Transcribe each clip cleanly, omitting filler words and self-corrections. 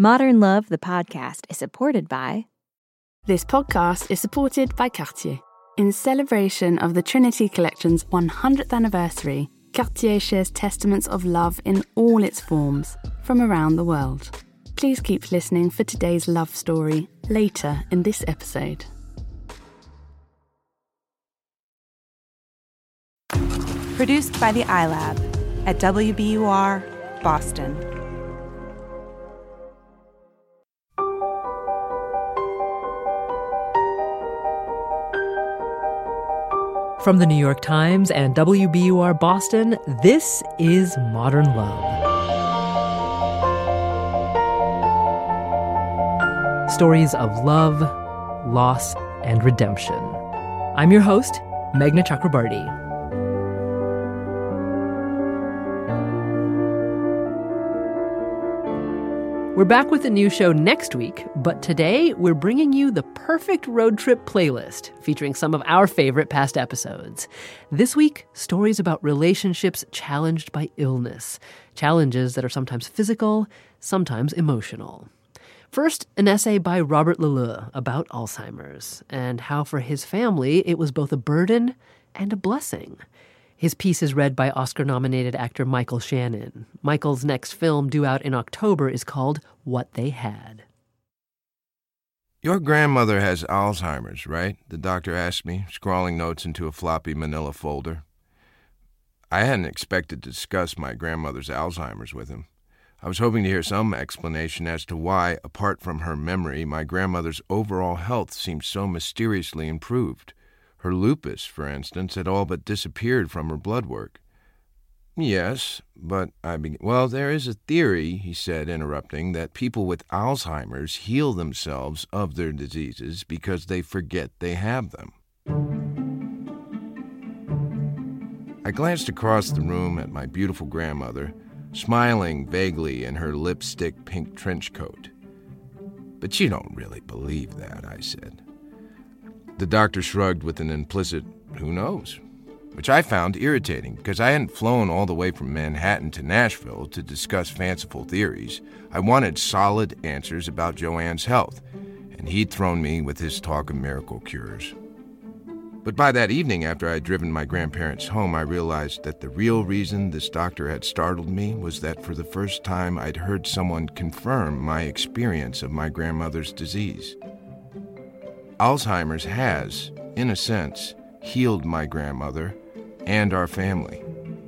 Modern Love, the podcast, is supported by... This podcast is supported by Cartier. In celebration of the Trinity Collection's 100th anniversary, Cartier shares testaments of love in all its forms from around the world. Please keep listening for today's love story later in this episode. Produced by the iLab at WBUR, Boston. From the New York Times and WBUR Boston, this is Modern Love. Stories of love, loss, and redemption. I'm your host, Meghna Chakrabarti. We're back with a new show next week, but today we're bringing you the perfect road trip playlist featuring some of our favorite past episodes. This week, stories about relationships challenged by illness, challenges that are sometimes physical, sometimes emotional. First, an essay by Robert Leleu about Alzheimer's and how for his family it was both a burden and a blessing. His piece is read by Oscar-nominated actor Michael Shannon. Michael's next film, due out in October, is called What They Had. Your grandmother has Alzheimer's, right? The doctor asked me, scrawling notes into a floppy manila folder. I hadn't expected to discuss my grandmother's Alzheimer's with him. I was hoping to hear some explanation as to why, apart from her memory, my grandmother's overall health seemed so mysteriously improved. Her lupus, for instance, had all but disappeared from her blood work. Yes, but well, there is a theory, he said, interrupting, that people with Alzheimer's heal themselves of their diseases because they forget they have them. I glanced across the room at my beautiful grandmother, smiling vaguely in her lipstick pink trench coat. But you don't really believe that, I said. The doctor shrugged with an implicit, who knows, which I found irritating because I hadn't flown all the way from Manhattan to Nashville to discuss fanciful theories. I wanted solid answers about Joanne's health, and he'd thrown me with his talk of miracle cures. But by that evening, after I'd driven my grandparents home, I realized that the real reason this doctor had startled me was that for the first time I'd heard someone confirm my experience of my grandmother's disease. Alzheimer's has, in a sense, healed my grandmother and our family.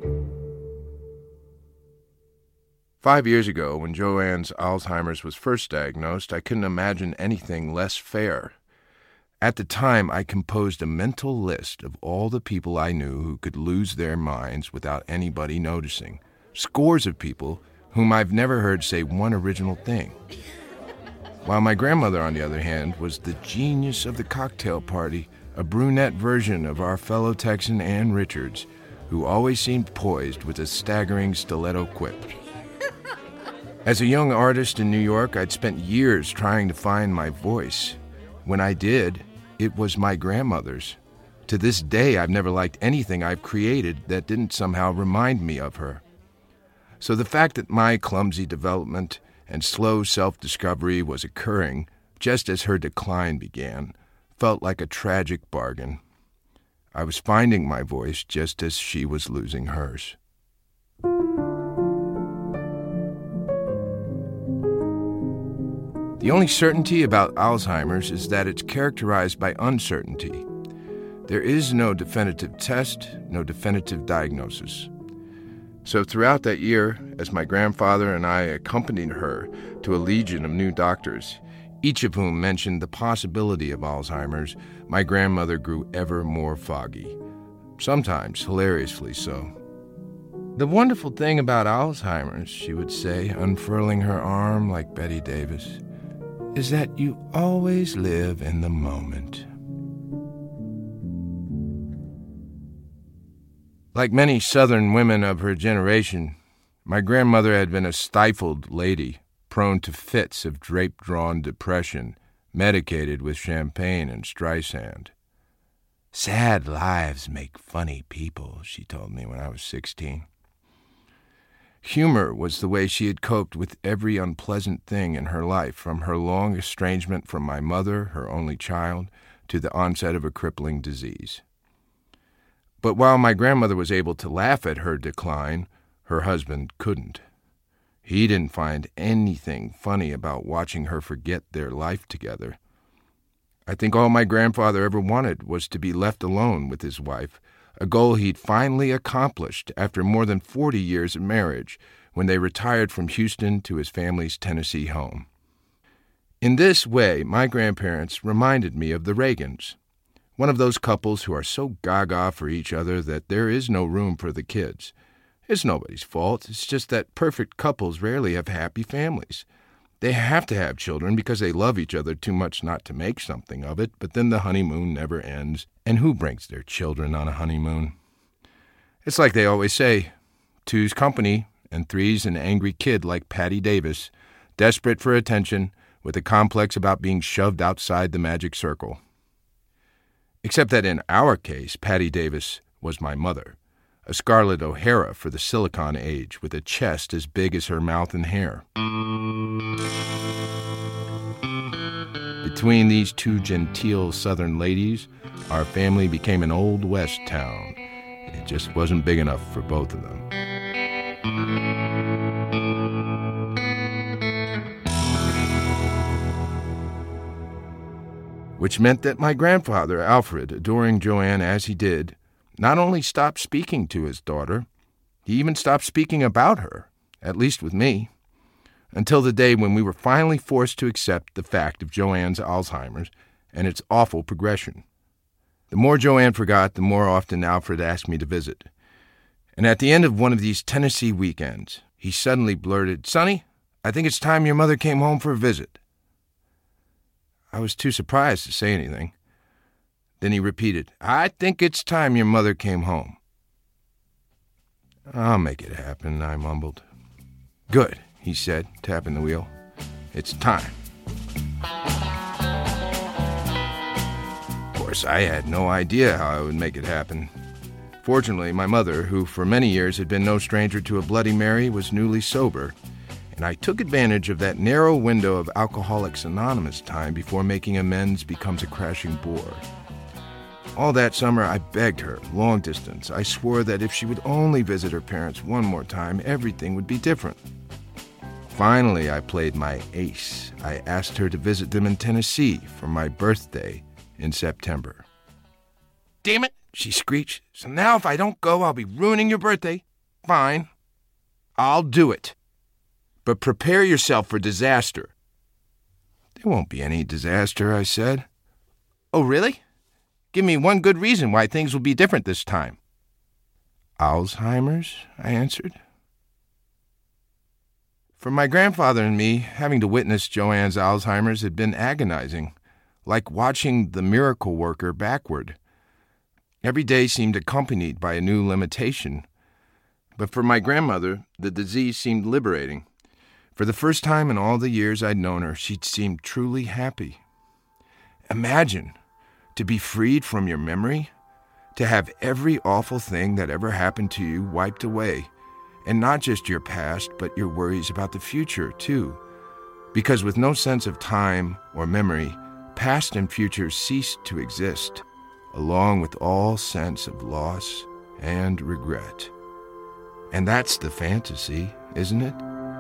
5 years ago, when Joanne's Alzheimer's was first diagnosed, I couldn't imagine anything less fair. At the time, I composed a mental list of all the people I knew who could lose their minds without anybody noticing. Scores of people whom I've never heard say one original thing. While my grandmother, on the other hand, was the genius of the cocktail party, a brunette version of our fellow Texan Ann Richards, who always seemed poised with a staggering stiletto quip. As a young artist in New York, I'd spent years trying to find my voice. When I did, it was my grandmother's. To this day, I've never liked anything I've created that didn't somehow remind me of her. So the fact that my clumsy development and slow self-discovery was occurring just as her decline began felt like a tragic bargain. I was finding my voice just as she was losing hers. The only certainty about Alzheimer's is that it's characterized by uncertainty. There is no definitive test, no definitive diagnosis. So throughout that year, as my grandfather and I accompanied her to a legion of new doctors, each of whom mentioned the possibility of Alzheimer's, my grandmother grew ever more foggy, sometimes hilariously so. The wonderful thing about Alzheimer's, she would say, unfurling her arm like Betty Davis, is that you always live in the moment. Like many Southern women of her generation, my grandmother had been a stifled lady, prone to fits of drape-drawn depression, medicated with champagne and Streisand. Sad lives make funny people, she told me when I was 16. Humor was the way she had coped with every unpleasant thing in her life, from her long estrangement from my mother, her only child, to the onset of a crippling disease. But while my grandmother was able to laugh at her decline, her husband couldn't. He didn't find anything funny about watching her forget their life together. I think all my grandfather ever wanted was to be left alone with his wife, a goal he'd finally accomplished after more than 40 years of marriage, when they retired from Houston to his family's Tennessee home. In this way, my grandparents reminded me of the Reagans, one of those couples who are so gaga for each other that there is no room for the kids. It's nobody's fault. It's just that perfect couples rarely have happy families. They have to have children because they love each other too much not to make something of it, but then the honeymoon never ends. And who brings their children on a honeymoon? It's like they always say, 2's company and 3's an angry kid like Patty Davis, desperate for attention, with a complex about being shoved outside the magic circle. Except that in our case, Patty Davis was my mother, a Scarlett O'Hara for the Silicon Age, with a chest as big as her mouth and hair. Between these two genteel Southern ladies, our family became an Old West town. It just wasn't big enough for both of them. Which meant that my grandfather, Alfred, adoring Joanne as he did, not only stopped speaking to his daughter, he even stopped speaking about her, at least with me, until the day when we were finally forced to accept the fact of Joanne's Alzheimer's and its awful progression. The more Joanne forgot, the more often Alfred asked me to visit. And at the end of one of these Tennessee weekends, he suddenly blurted, "Sonny, I think it's time your mother came home for a visit." I was too surprised to say anything. Then he repeated, "I think it's time your mother came home." "I'll make it happen," I mumbled. "Good," he said, tapping the wheel. "It's time." Of course, I had no idea how I would make it happen. Fortunately, my mother, who for many years had been no stranger to a Bloody Mary, was newly sober, and I took advantage of that narrow window of Alcoholics Anonymous time before making amends becomes a crashing bore. All that summer, I begged her, long distance. I swore that if she would only visit her parents one more time, everything would be different. Finally, I played my ace. I asked her to visit them in Tennessee for my birthday in September. "Damn it," she screeched. "So now if I don't go, I'll be ruining your birthday. Fine. I'll do it. But prepare yourself for disaster." "There won't be any disaster," I said. "Oh, really? Give me one good reason why things will be different this time." "Alzheimer's," I answered. For my grandfather and me, having to witness Joanne's Alzheimer's had been agonizing, like watching the miracle worker backward. Every day seemed accompanied by a new limitation. But for my grandmother, the disease seemed liberating. For the first time in all the years I'd known her, she'd seemed truly happy. Imagine, to be freed from your memory, to have every awful thing that ever happened to you wiped away, and not just your past, but your worries about the future, too. Because with no sense of time or memory, past and future ceased to exist, along with all sense of loss and regret. And that's the fantasy, isn't it?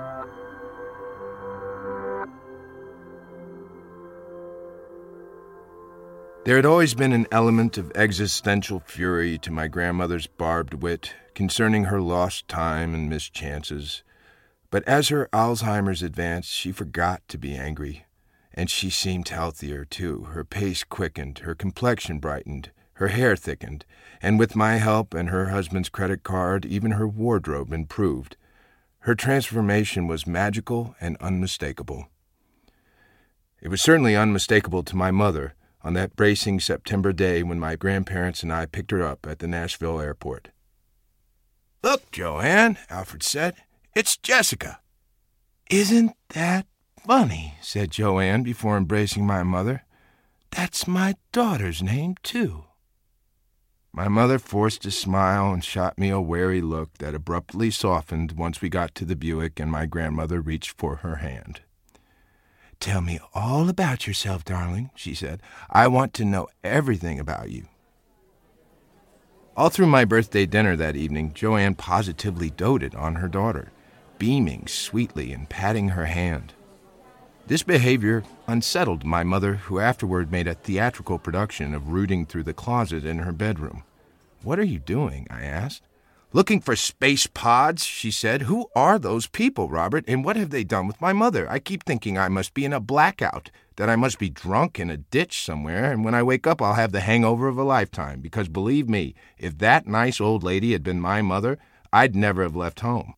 There had always been an element of existential fury to my grandmother's barbed wit concerning her lost time and missed chances. But as her Alzheimer's advanced, she forgot to be angry, and she seemed healthier, too. Her pace quickened, her complexion brightened, her hair thickened, and with my help and her husband's credit card, even her wardrobe improved. Her transformation was magical and unmistakable. It was certainly unmistakable to my mother on that bracing September day when my grandparents and I picked her up at the Nashville airport. "Look, Joanne," Alfred said, "it's Jessica." "Isn't that funny?" said Joanne before embracing my mother. "That's my daughter's name, too." My mother forced a smile and shot me a wary look that abruptly softened once we got to the Buick and my grandmother reached for her hand. "Tell me all about yourself, darling," she said. "I want to know everything about you." All through my birthday dinner that evening, Joanne positively doted on her daughter, beaming sweetly and patting her hand. This behavior unsettled my mother, who afterward made a theatrical production of rooting through the closet in her bedroom. "What are you doing?" I asked. "Looking for space pods," she said. "Who are those people, Robert, and what have they done with my mother? I keep thinking I must be in a blackout, that I must be drunk in a ditch somewhere, and when I wake up I'll have the hangover of a lifetime, because believe me, if that nice old lady had been my mother, I'd never have left home."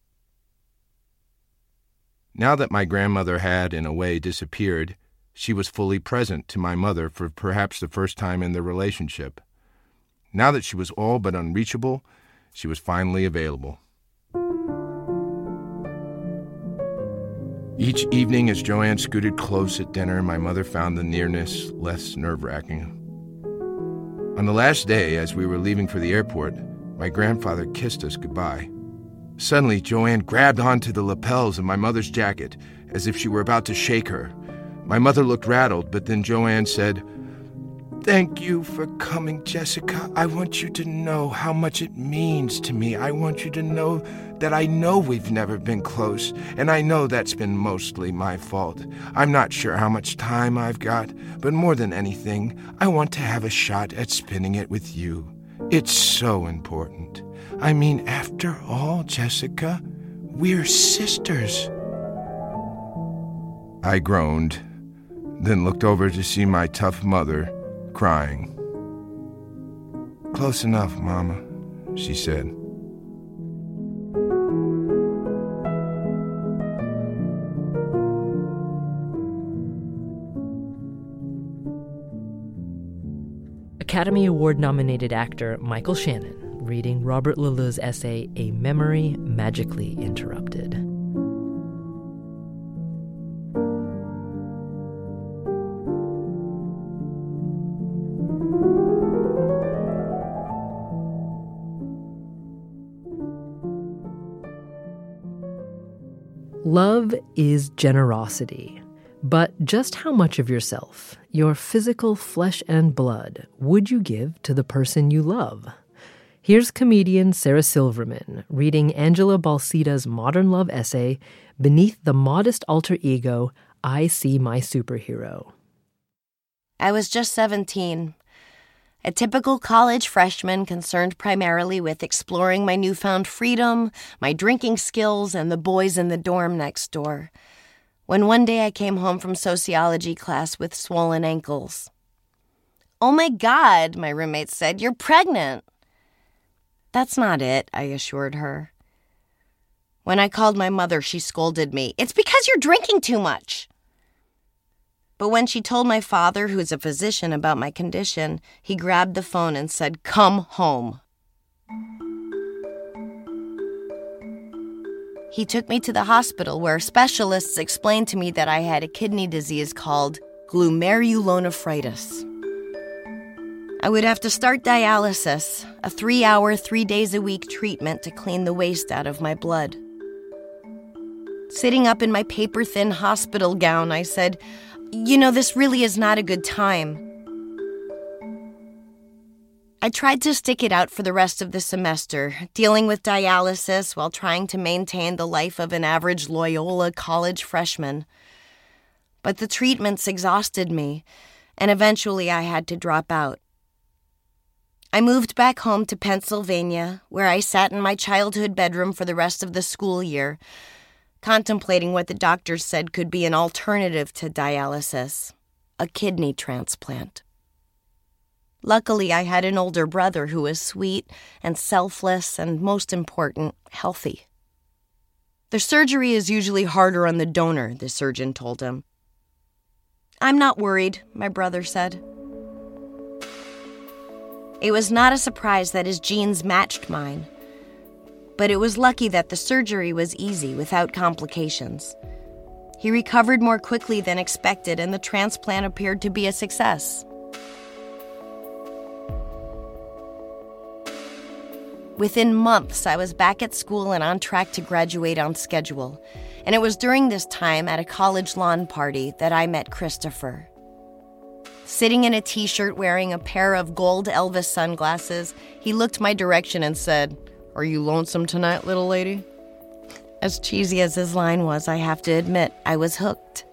Now that my grandmother had, in a way, disappeared, she was fully present to my mother for perhaps the first time in their relationship. Now that she was all but unreachable, she was finally available. Each evening as Joanne scooted close at dinner, my mother found the nearness less nerve-wracking. On the last day, as we were leaving for the airport, my grandfather kissed us goodbye. Suddenly, Joanne grabbed onto the lapels of my mother's jacket, as if she were about to shake her. My mother looked rattled, but then Joanne said, "Thank you for coming, Jessica. I want you to know how much it means to me. I want you to know that I know we've never been close, and I know that's been mostly my fault. I'm not sure how much time I've got, but more than anything, I want to have a shot at spending it with you. It's so important. I mean, after all, Jessica, we're sisters." I groaned, then looked over to see my tough mother crying. "Close enough, Mama," she said. Academy Award-nominated actor Michael Shannon reading Robert Leleu's essay, A Memory Magically Interrupted. Love is generosity. But just how much of yourself, your physical flesh and blood, would you give to the person you love? Here's comedian Sarah Silverman reading Angela Balsida's modern love essay, Beneath the Modest Alter Ego, I See My Superhero. I was just 17, a typical college freshman concerned primarily with exploring my newfound freedom, my drinking skills, and the boys in the dorm next door, when one day I came home from sociology class with swollen ankles. "Oh my God," my roommate said, "you're pregnant." "That's not it," I assured her. When I called my mother, she scolded me. "It's because you're drinking too much." But when she told my father, who's a physician, about my condition, he grabbed the phone and said, "Come home." He took me to the hospital where specialists explained to me that I had a kidney disease called glomerulonephritis. I would have to start dialysis, a 3-hour, 3 days a week treatment to clean the waste out of my blood. Sitting up in my paper-thin hospital gown, I said, "You know, this really is not a good time." I tried to stick it out for the rest of the semester, dealing with dialysis while trying to maintain the life of an average Loyola college freshman. But the treatments exhausted me, and eventually I had to drop out. I moved back home to Pennsylvania, where I sat in my childhood bedroom for the rest of the school year, contemplating what the doctors said could be an alternative to dialysis, a kidney transplant. Luckily, I had an older brother who was sweet and selfless and, most important, healthy. "The surgery is usually harder on the donor," the surgeon told him. "I'm not worried," my brother said. It was not a surprise that his genes matched mine, but it was lucky that the surgery was easy without complications. He recovered more quickly than expected, and the transplant appeared to be a success. Within months, I was back at school and on track to graduate on schedule. And it was during this time at a college lawn party that I met Christopher. Sitting in a t-shirt wearing a pair of gold Elvis sunglasses, he looked my direction and said, "Are you lonesome tonight, little lady?" As cheesy as his line was, I have to admit, I was hooked.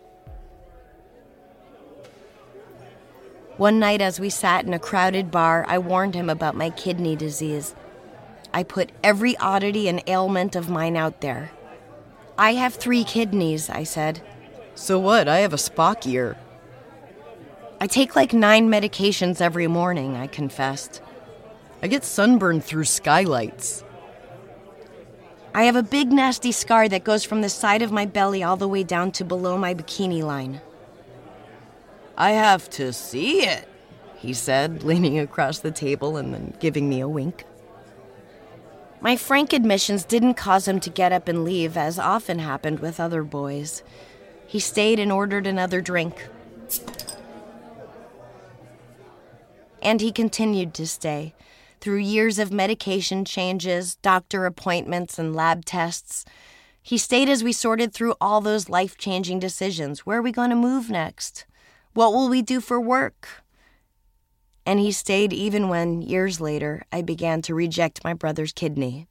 One night as we sat in a crowded bar, I warned him about my kidney disease. I put every oddity and ailment of mine out there. "I have 3 kidneys," I said. "So what? I have a Spock ear." "I take like 9 medications every morning," I confessed. "I get sunburned through skylights." "I have a big nasty scar that goes from the side of my belly all the way down to below my bikini line." "I have to see it," he said, leaning across the table and then giving me a wink. My frank admissions didn't cause him to get up and leave, as often happened with other boys. He stayed and ordered another drink. And he continued to stay, through years of medication changes, doctor appointments, and lab tests. He stayed as we sorted through all those life-changing decisions. Where are we going to move next? What will we do for work? And he stayed even when, years later, I began to reject my brother's kidney.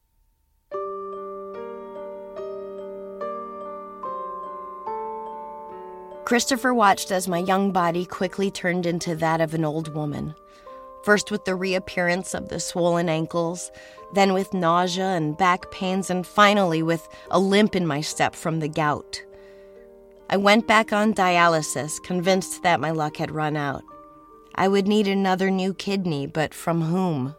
Christopher watched as my young body quickly turned into that of an old woman. First with the reappearance of the swollen ankles, then with nausea and back pains, and finally with a limp in my step from the gout. I went back on dialysis, convinced that my luck had run out. I would need another new kidney, but from whom?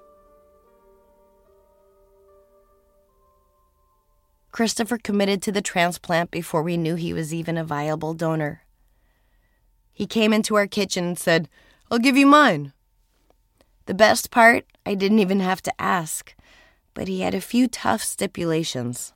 Christopher committed to the transplant before we knew he was even a viable donor. He came into our kitchen and said, "I'll give you mine." The best part, I didn't even have to ask, but he had a few tough stipulations.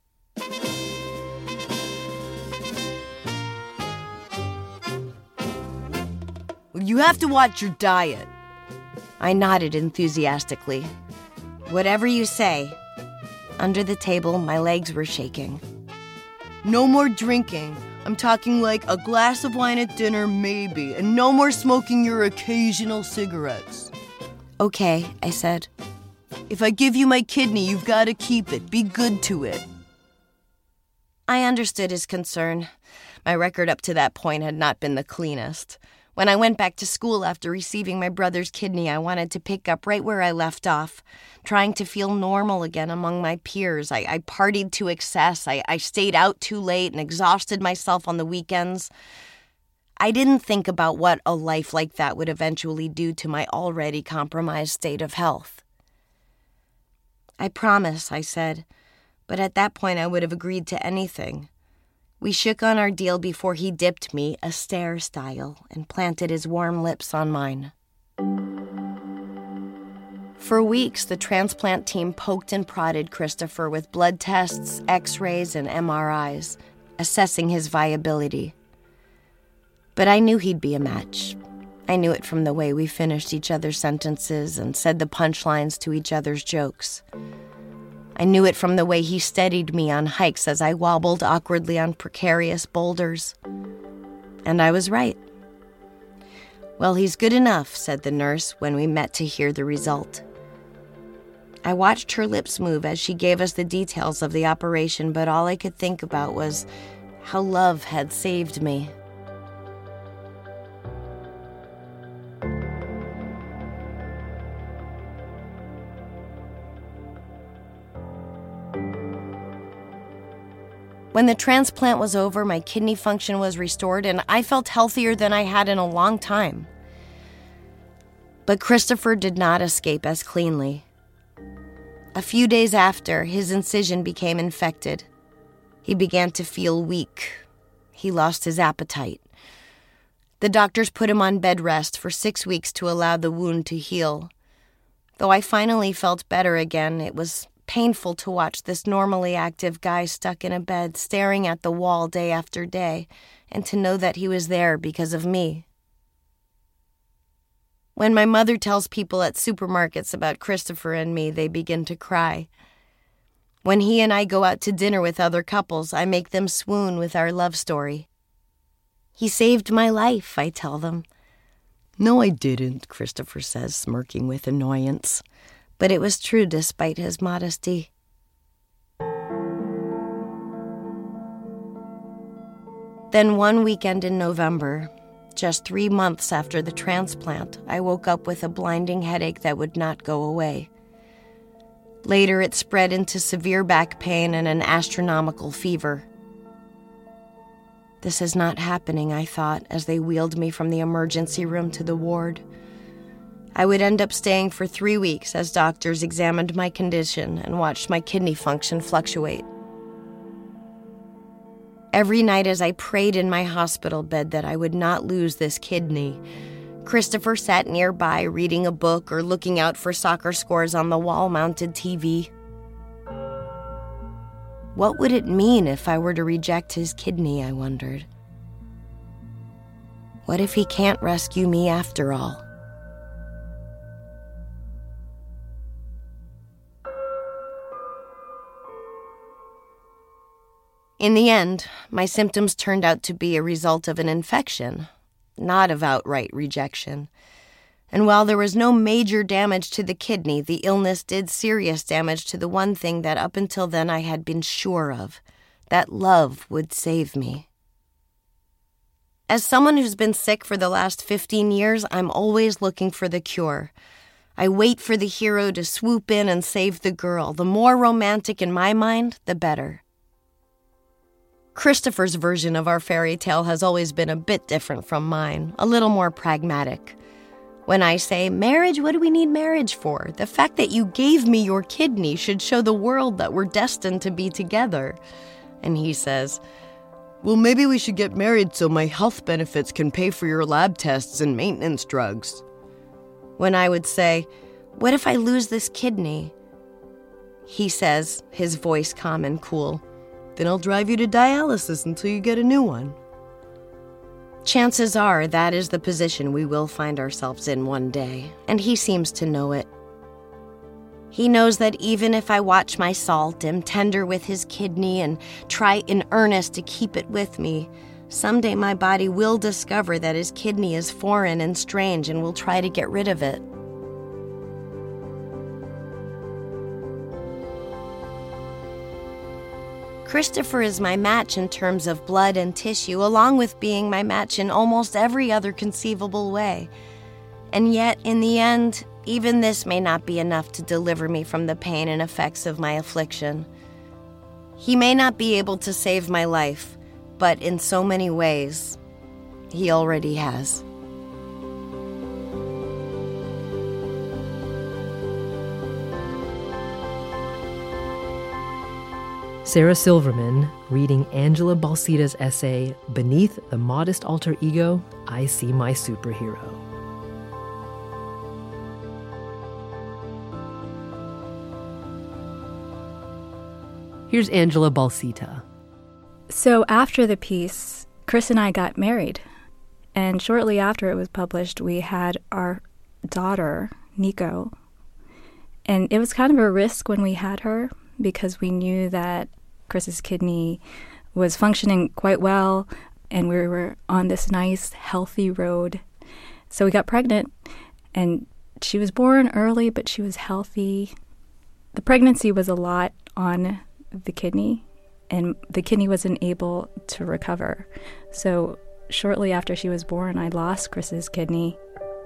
"You have to watch your diet." I nodded enthusiastically. "Whatever you say." Under the table, my legs were shaking. "No more drinking. I'm talking like a glass of wine at dinner, maybe, and no more smoking your occasional cigarettes." "Okay," I said. "If I give you my kidney, you've got to keep it. Be good to it." I understood his concern. My record up to that point had not been the cleanest. When I went back to school after receiving my brother's kidney, I wanted to pick up right where I left off, trying to feel normal again among my peers. I partied to excess. I stayed out too late and exhausted myself on the weekends. I didn't think about what a life like that would eventually do to my already compromised state of health. "I promise," I said, but at that point I would have agreed to anything. We shook on our deal before he dipped me, Astaire style, and planted his warm lips on mine. For weeks, the transplant team poked and prodded Christopher with blood tests, x-rays, and MRIs, assessing his viability. But I knew he'd be a match. I knew it from the way we finished each other's sentences and said the punchlines to each other's jokes. I knew it from the way he steadied me on hikes as I wobbled awkwardly on precarious boulders. And I was right. "Well, he's good enough," said the nurse when we met to hear the result. I watched her lips move as she gave us the details of the operation, but all I could think about was how love had saved me. When the transplant was over, my kidney function was restored, and I felt healthier than I had in a long time. But Christopher did not escape as cleanly. A few days after, his incision became infected. He began to feel weak. He lost his appetite. The doctors put him on bed rest for 6 weeks to allow the wound to heal. Though I finally felt better again, it was painful to watch this normally active guy stuck in a bed, staring at the wall day after day, and to know that he was there because of me. When my mother tells people at supermarkets about Christopher and me, they begin to cry. When he and I go out to dinner with other couples, I make them swoon with our love story. He saved my life, I tell them. No, I didn't, Christopher says, smirking with annoyance. But it was true despite his modesty. Then one weekend in November, just 3 months after the transplant, I woke up with a blinding headache that would not go away. Later, it spread into severe back pain and an astronomical fever. This is not happening, I thought, as they wheeled me from the emergency room to the ward. I would end up staying for 3 weeks as doctors examined my condition and watched my kidney function fluctuate. Every night as I prayed in my hospital bed that I would not lose this kidney, Christopher sat nearby reading a book or looking out for soccer scores on the wall-mounted TV. What would it mean if I were to reject his kidney, I wondered. What if he can't rescue me after all? In the end, my symptoms turned out to be a result of an infection, not of outright rejection. And while there was no major damage to the kidney, the illness did serious damage to the one thing that up until then I had been sure of, that love would save me. As someone who's been sick for the last 15 years, I'm always looking for the cure. I wait for the hero to swoop in and save the girl. The more romantic in my mind, the better. Christopher's version of our fairy tale has always been a bit different from mine, a little more pragmatic. When I say, marriage, what do we need marriage for? The fact that you gave me your kidney should show the world that we're destined to be together. And he says, well, maybe we should get married so my health benefits can pay for your lab tests and maintenance drugs. When I would say, what if I lose this kidney? He says, his voice calm and cool, then I'll drive you to dialysis until you get a new one. Chances are that is the position we will find ourselves in one day, and he seems to know it. He knows that even if I watch my salt, am tender with his kidney, and try in earnest to keep it with me, someday my body will discover that his kidney is foreign and strange and will try to get rid of it. Christopher is my match in terms of blood and tissue, along with being my match in almost every other conceivable way. And yet, in the end, even this may not be enough to deliver me from the pain and effects of my affliction. He may not be able to save my life, but in so many ways, he already has. Sarah Silverman reading Angela Balsita's essay, Beneath the Modest Alter Ego, I See My Superhero. Here's Angela Balsita. So after the piece, Chris and I got married. And shortly after it was published, we had our daughter, Nico. And it was kind of a risk when we had her, because we knew that Chris's kidney was functioning quite well, and we were on this nice, healthy road. So we got pregnant, and she was born early, but she was healthy. The pregnancy was a lot on the kidney, and the kidney wasn't able to recover. So shortly after she was born, I lost Chris's kidney.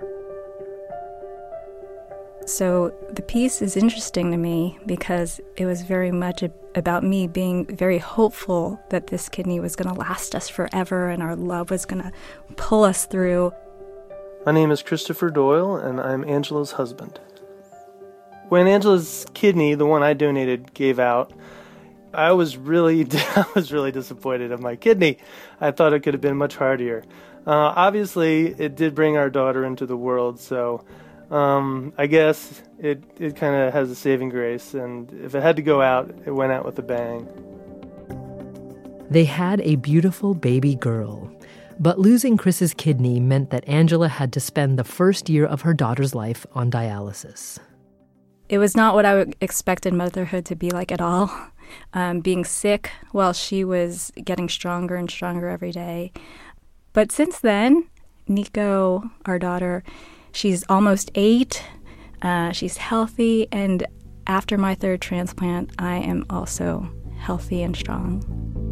So the piece is interesting to me because it was very much about me being very hopeful that this kidney was going to last us forever and our love was going to pull us through. My name is Christopher Doyle, and I'm Angela's husband. When Angela's kidney, the one I donated, gave out, I was really disappointed of my kidney. I thought it could have been much hardier. Obviously, it did bring our daughter into the world, so I guess it kind of has a saving grace, and if it had to go out, it went out with a bang. They had a beautiful baby girl, But losing Chris's kidney meant that Angela had to spend the first year of her daughter's life on dialysis. It was not what I expected motherhood to be like at all. Being sick while she was getting stronger and stronger every day. But since then, Nico, our daughter, she's almost 8. She's healthy. And after my 3rd transplant, I am also healthy and strong.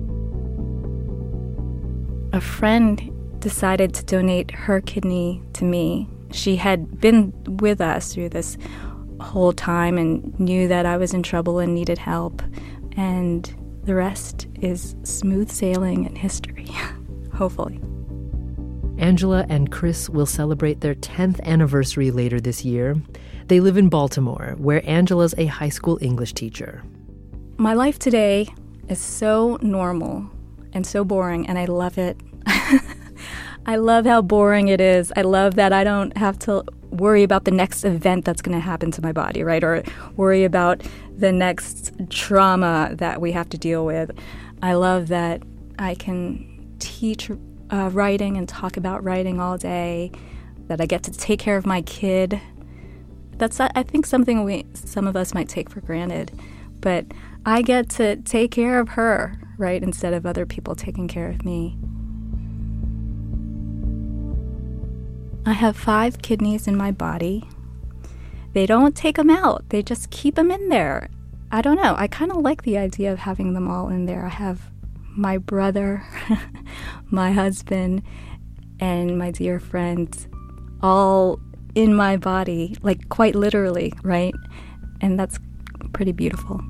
A friend decided to donate her kidney to me. She had been with us through this whole time and knew that I was in trouble and needed help. And the rest is smooth sailing and history, hopefully. Angela and Chris will celebrate their 10th anniversary later this year. They live in Baltimore, where Angela's a high school English teacher. My life today is so normal and so boring, and I love it. I love how boring it is. I love that I don't have to worry about the next event that's going to happen to my body, right? Or worry about the next trauma that we have to deal with. I love that I can teach writing and talk about writing all day, that I get to take care of my kid. That's, I think, something some of us might take for granted. But I get to take care of her, right, instead of other people taking care of me. I have 5 kidneys in my body. They don't take them out. They just keep them in there. I don't know. I kind of like the idea of having them all in there. I have my brother, my husband, and my dear friends all in my body, like quite literally, right? And that's pretty beautiful.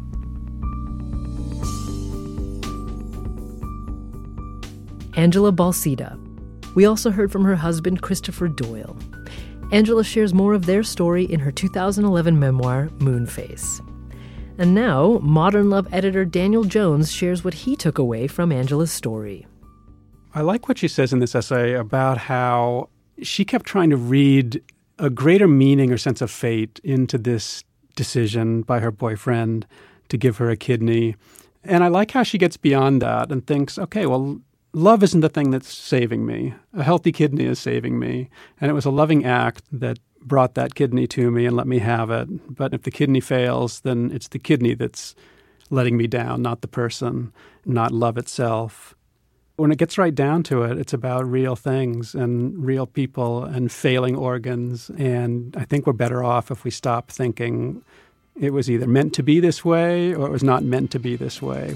Angela Balsita. We also heard from her husband, Christopher Doyle. Angela shares more of their story in her 2011 memoir, Moonface. And now, Modern Love editor Daniel Jones shares what he took away from Angela's story. I like what she says in this essay about how she kept trying to read a greater meaning or sense of fate into this decision by her boyfriend to give her a kidney. And I like how she gets beyond that and thinks, okay, well, love isn't the thing that's saving me. A healthy kidney is saving me. And it was a loving act that brought that kidney to me and let me have it. But if the kidney fails, then it's the kidney that's letting me down, not the person, not love itself. When it gets right down to it, it's about real things and real people and failing organs. And I think we're better off if we stop thinking it was either meant to be this way or it was not meant to be this way.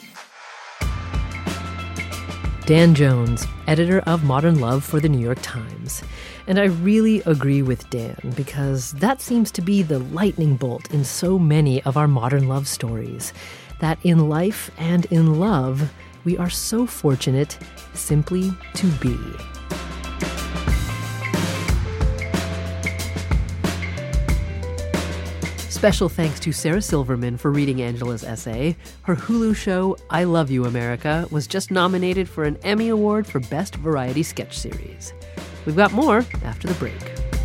Dan Jones, editor of Modern Love for the New York Times. And I really agree with Dan, because that seems to be the lightning bolt in so many of our modern love stories, that in life and in love, we are so fortunate simply to be. Special thanks to Sarah Silverman for reading Angela's essay. Her Hulu show, I Love You, America, was just nominated for an Emmy Award for Best Variety Sketch Series. We've got more after the break.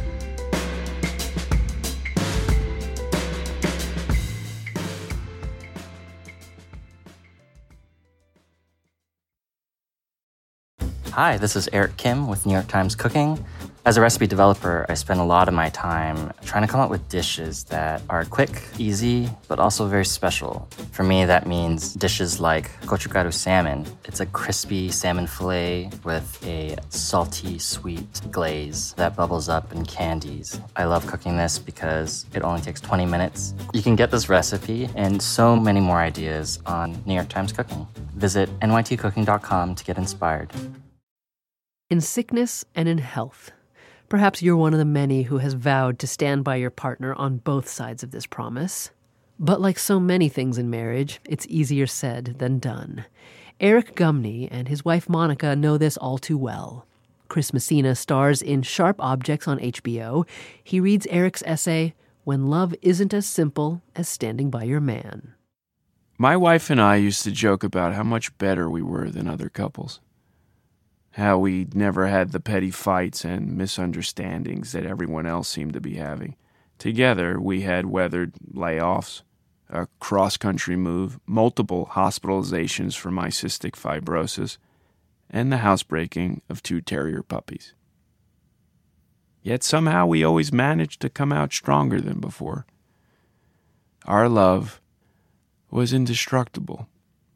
Hi, this is Eric Kim with New York Times Cooking. As a recipe developer, I spend a lot of my time trying to come up with dishes that are quick, easy, but also very special. For me, that means dishes like gochugaru salmon. It's a crispy salmon fillet with a salty, sweet glaze that bubbles up and candies. I love cooking this because it only takes 20 minutes. You can get this recipe and so many more ideas on New York Times Cooking. Visit nytcooking.com to get inspired. In sickness and in health. Perhaps you're one of the many who has vowed to stand by your partner on both sides of this promise. But like so many things in marriage, it's easier said than done. Eric Gumney and his wife Monica know this all too well. Chris Messina stars in Sharp Objects on HBO. He reads Eric's essay, When Love Isn't as Simple as Standing by Your Man. My wife and I used to joke about how much better we were than other couples. How we never had the petty fights and misunderstandings that everyone else seemed to be having. Together, we had weathered layoffs, a cross-country move, multiple hospitalizations for my cystic fibrosis, and the housebreaking of 2 terrier puppies. Yet somehow we always managed to come out stronger than before. Our love was indestructible.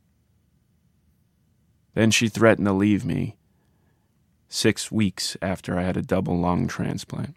Then she threatened to leave me 6 weeks after I had a double lung transplant.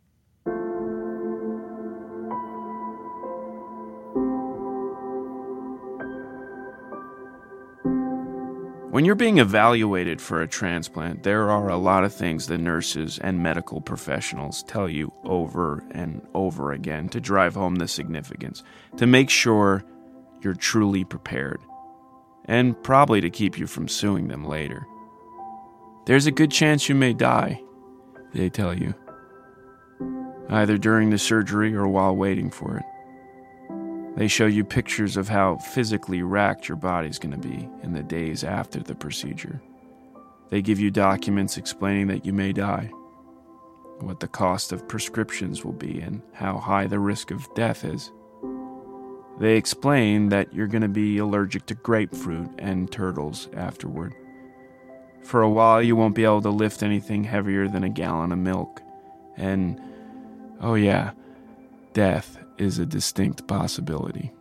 When you're being evaluated for a transplant, there are a lot of things the nurses and medical professionals tell you over and over again to drive home the significance, to make sure you're truly prepared, and probably to keep you from suing them later. There's a good chance you may die, they tell you, either during the surgery or while waiting for it. They show you pictures of how physically racked your body's going to be in the days after the procedure. They give you documents explaining that you may die, what the cost of prescriptions will be, and how high the risk of death is. They explain that you're going to be allergic to grapefruit and turtles afterward. For a while, you won't be able to lift anything heavier than a gallon of milk. And, oh yeah, death is a distinct possibility.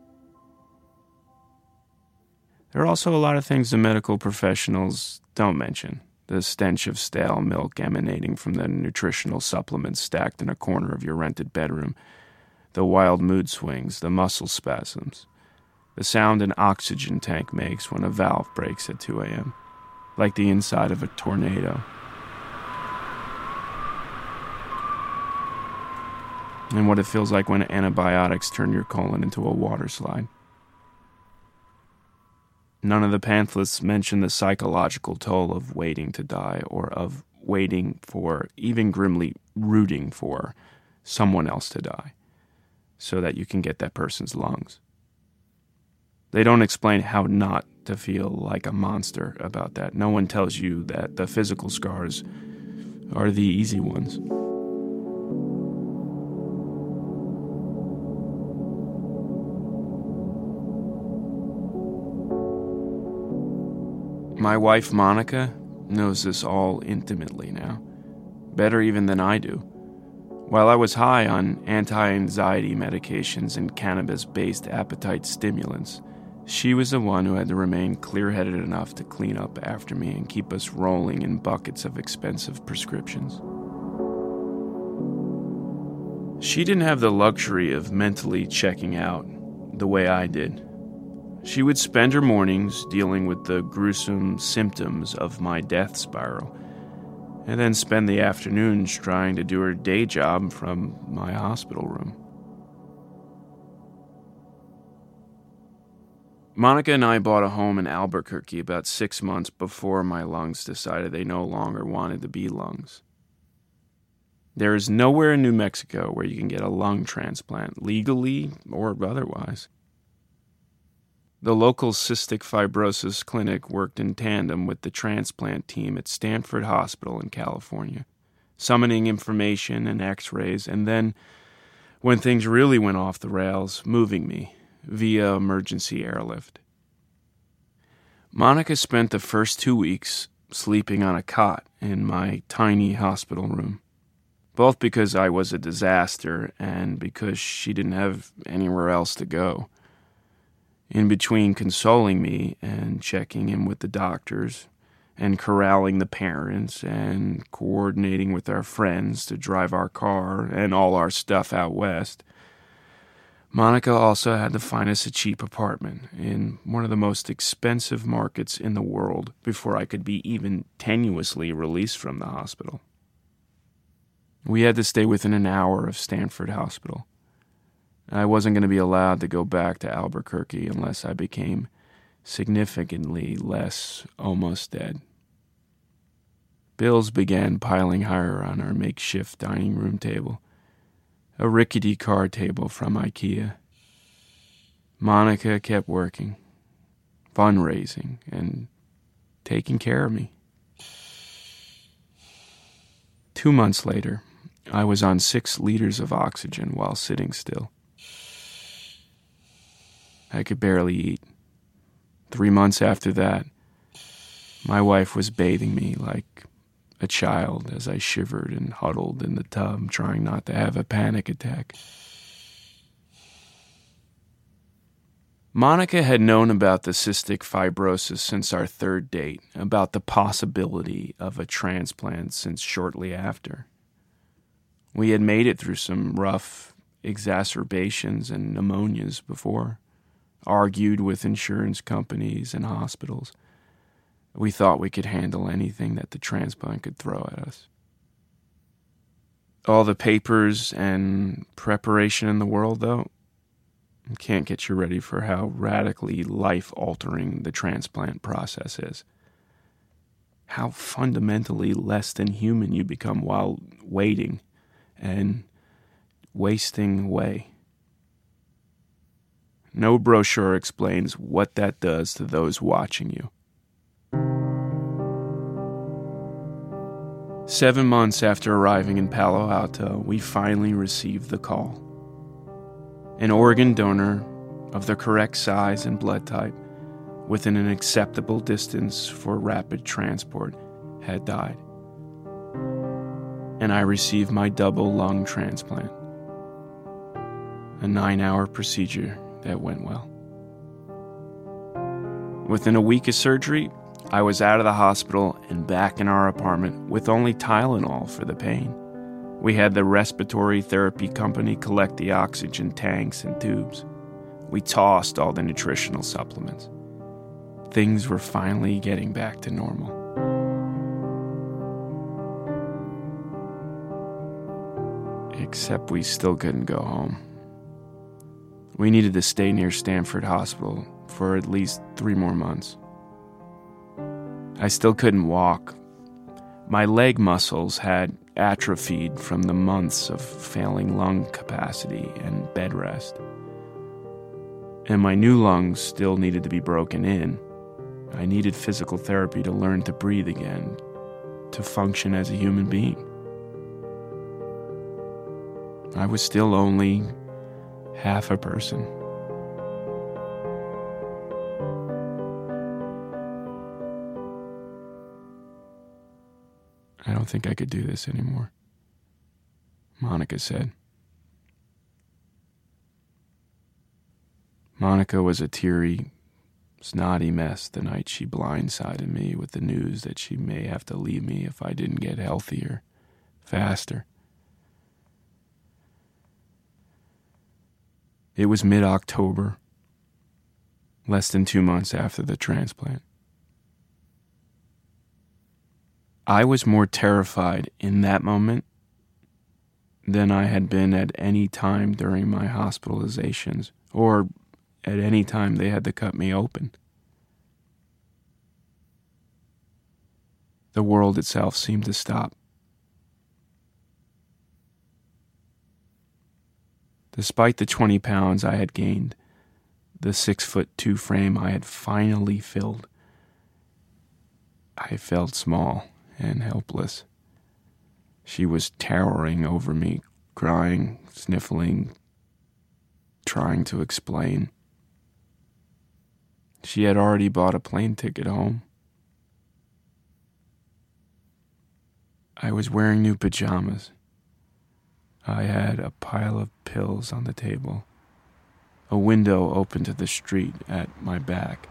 There are also a lot of things the medical professionals don't mention. The stench of stale milk emanating from the nutritional supplements stacked in a corner of your rented bedroom, the wild mood swings, the muscle spasms, the sound an oxygen tank makes when a valve breaks at 2 a.m., like the inside of a tornado. And what it feels like when antibiotics turn your colon into a water slide. None of the pamphlets mention the psychological toll of waiting to die, or of waiting for, even grimly rooting for, someone else to die, so that you can get that person's lungs. They don't explain how not to feel like a monster about that. No one tells you that the physical scars are the easy ones. My wife, Monica, knows this all intimately now, better even than I do. While I was high on anti-anxiety medications and cannabis-based appetite stimulants, she was the one who had to remain clear-headed enough to clean up after me and keep us rolling in buckets of expensive prescriptions. She didn't have the luxury of mentally checking out the way I did. She would spend her mornings dealing with the gruesome symptoms of my death spiral, and then spend the afternoons trying to do her day job from my hospital room. Monica and I bought a home in Albuquerque about 6 months before my lungs decided they no longer wanted to be lungs. There is nowhere in New Mexico where you can get a lung transplant, legally or otherwise. The local cystic fibrosis clinic worked in tandem with the transplant team at Stanford Hospital in California, summoning information and x-rays, and then, when things really went off the rails, moving me via emergency airlift. Monica spent the first 2 weeks sleeping on a cot in my tiny hospital room, both because I was a disaster and because she didn't have anywhere else to go. In between consoling me and checking in with the doctors and corralling the parents and coordinating with our friends to drive our car and all our stuff out west, Monica also had to find us a cheap apartment in one of the most expensive markets in the world before I could be even tenuously released from the hospital. We had to stay within an hour of Stanford Hospital. I wasn't going to be allowed to go back to Albuquerque unless I became significantly less almost dead. Bills began piling higher on our makeshift dining room table, a rickety card table from IKEA. Monica kept working, fundraising, and taking care of me. 2 months later, I was on 6 liters of oxygen while sitting still. I could barely eat. 3 months after that, My wife was bathing me like a child as I shivered and huddled in the tub, trying not to have a panic attack. Monica had known about the cystic fibrosis since our third date, about the possibility of a transplant since shortly after. We had made it through some rough exacerbations and pneumonias before, argued with insurance companies and hospitals. We thought we could handle anything that the transplant could throw at us. All the papers and preparation in the world, though, can't get you ready for how radically life-altering the transplant process is. How fundamentally less than human you become while waiting and wasting away. No brochure explains what that does to those watching you. 7 months after arriving in Palo Alto, we finally received the call. An organ donor of the correct size and blood type, within an acceptable distance for rapid transport, had died. And I received my double lung transplant. A 9-hour procedure that went well. Within a week of surgery, I was out of the hospital and back in our apartment with only Tylenol for the pain. We had the respiratory therapy company collect the oxygen tanks and tubes. We tossed all the nutritional supplements. Things were finally getting back to normal. Except we still couldn't go home. We needed to stay near Stanford Hospital for at least 3 more months. I still couldn't walk. My leg muscles had atrophied from the months of failing lung capacity and bed rest. And my new lungs still needed to be broken in. I needed physical therapy to learn to breathe again, to function as a human being. I was still only half a person. I don't think I could do this anymore, Monica said. Monica was a teary, snotty mess the night she blindsided me with the news that she may have to leave me if I didn't get healthier, faster. It was mid-October, less than 2 months after the transplant. I was more terrified in that moment than I had been at any time during my hospitalizations or at any time they had to cut me open. The world itself seemed to stop. Despite the 20 pounds I had gained, the 6'2" frame I had finally filled, I felt small and helpless. She was towering over me, crying, sniffling, trying to explain. She had already bought a plane ticket home. I was wearing new pajamas. I had a pile of pills on the table, a window open to the street at my back.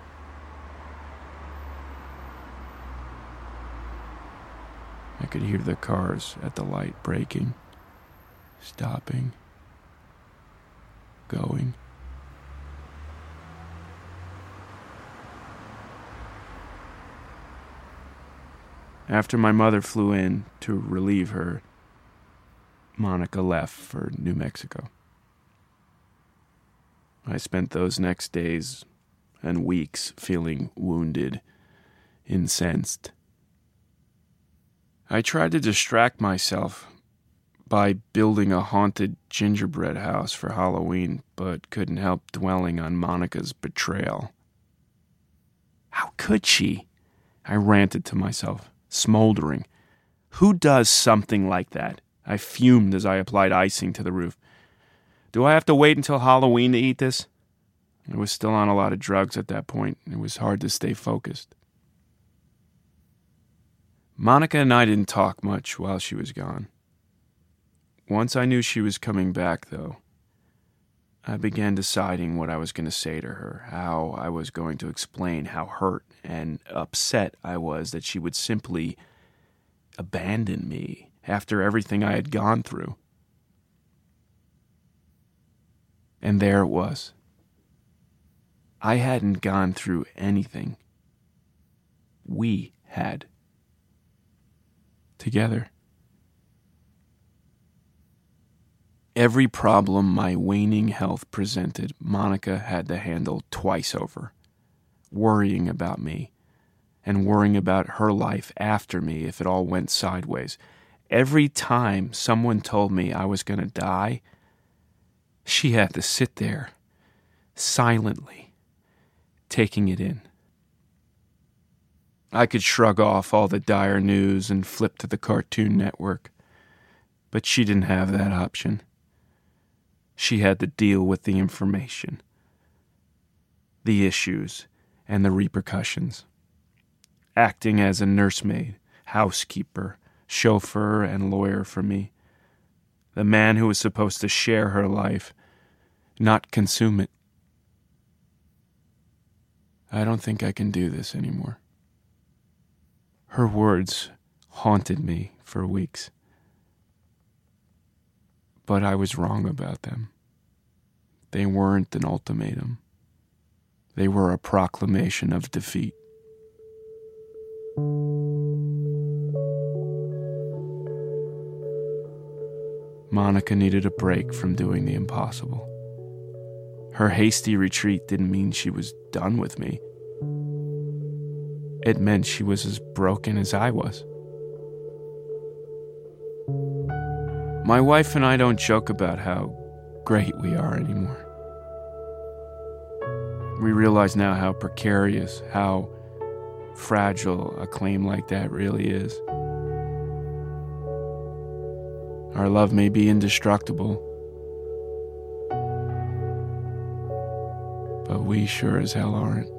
I could hear the cars at the light braking, stopping, going. After my mother flew in to relieve her, Monica left for New Mexico. I spent those next days and weeks feeling wounded, incensed. I tried to distract myself by building a haunted gingerbread house for Halloween, but couldn't help dwelling on Monica's betrayal. How could she? I ranted to myself, smoldering. Who does something like that? I fumed as I applied icing to the roof. Do I have to wait until Halloween to eat this? I was still on a lot of drugs at that point. It was hard to stay focused. Monica and I didn't talk much while she was gone. Once I knew she was coming back, though, I began deciding what I was going to say to her, how I was going to explain how hurt and upset I was that she would simply abandon me after everything I had gone through. And there it was. I hadn't gone through anything. We had. Together. Every problem my waning health presented, Monica had to handle twice over, worrying about me and worrying about her life after me if it all went sideways. Every time someone told me I was going to die, she had to sit there, silently, taking it in. I could shrug off all the dire news and flip to the Cartoon Network, but she didn't have that option. She had to deal with the information, the issues, and the repercussions. Acting as a nursemaid, housekeeper, chauffeur, and lawyer for me. The man who was supposed to share her life, not consume it. I don't think I can do this anymore. Her words haunted me for weeks. But I was wrong about them. They weren't an ultimatum. They were a proclamation of defeat. Monica needed a break from doing the impossible. Her hasty retreat didn't mean she was done with me. It meant she was as broken as I was. My wife and I don't joke about how great we are anymore. We realize now how precarious, how fragile a claim like that really is. Our love may be indestructible, but we sure as hell aren't.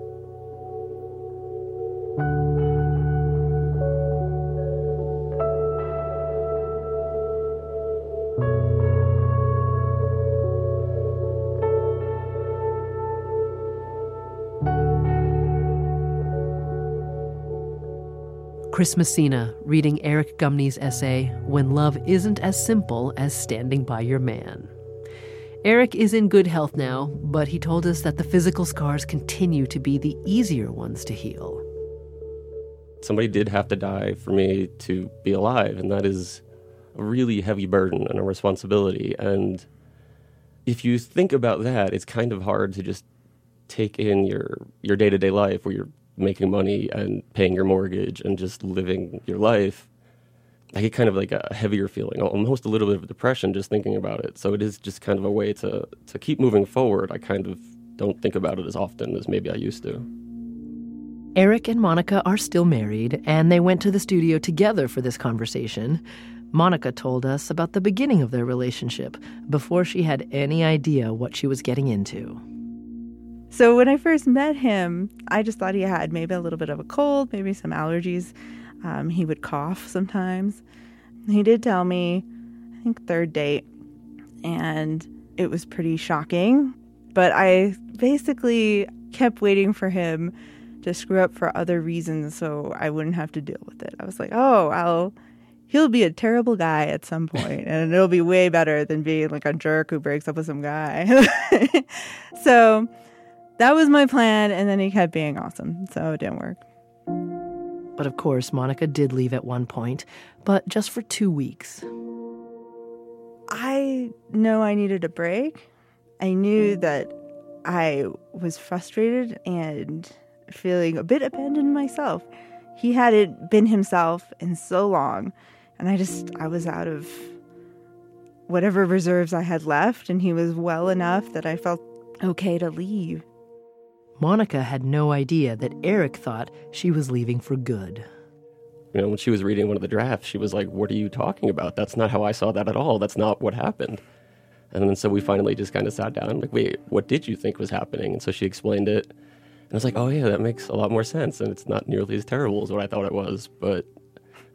Chris Messina reading Eric Gumney's essay, When Love Isn't as Simple as Standing by Your Man. Eric is in good health now, but he told us that the physical scars continue to be the easier ones to heal. Somebody did have to die for me to be alive, and that is a really heavy burden and a responsibility. And if you think about that, it's kind of hard to just take in your day-to-day life where you're making money and paying your mortgage and just living your life. I get kind of like a heavier feeling, almost a little bit of depression just thinking about it. So it is just kind of a way to keep moving forward. I kind of don't think about it as often as maybe I used to. Eric and Monica are still married, and they went to the studio together for this conversation. Monica told us about the beginning of their relationship before she had any idea what she was getting into. So when I first met him, I just thought he had maybe a little bit of a cold, maybe some allergies. He would cough sometimes. He did tell me, I think third date, and it was pretty shocking. But I basically kept waiting for him to screw up for other reasons so I wouldn't have to deal with it. I was like, he'll be a terrible guy at some point, and it'll be way better than being like a jerk who breaks up with some guy. So that was my plan, and then he kept being awesome, so it didn't work. But of course, Monica did leave at one point, but just for 2 weeks. I know I needed a break. I knew that I was frustrated and feeling a bit abandoned myself. He hadn't been himself in so long, and I was out of whatever reserves I had left, and he was well enough that I felt okay to leave. Monica had no idea that Eric thought she was leaving for good. You know, when she was reading one of the drafts, she was like, "What are you talking about? That's not how I saw that at all. That's not what happened." And then so we finally just kind of sat down, like, "Wait, what did you think was happening?" And so she explained it. And I was like, "Oh yeah, that makes a lot more sense. And it's not nearly as terrible as what I thought it was." But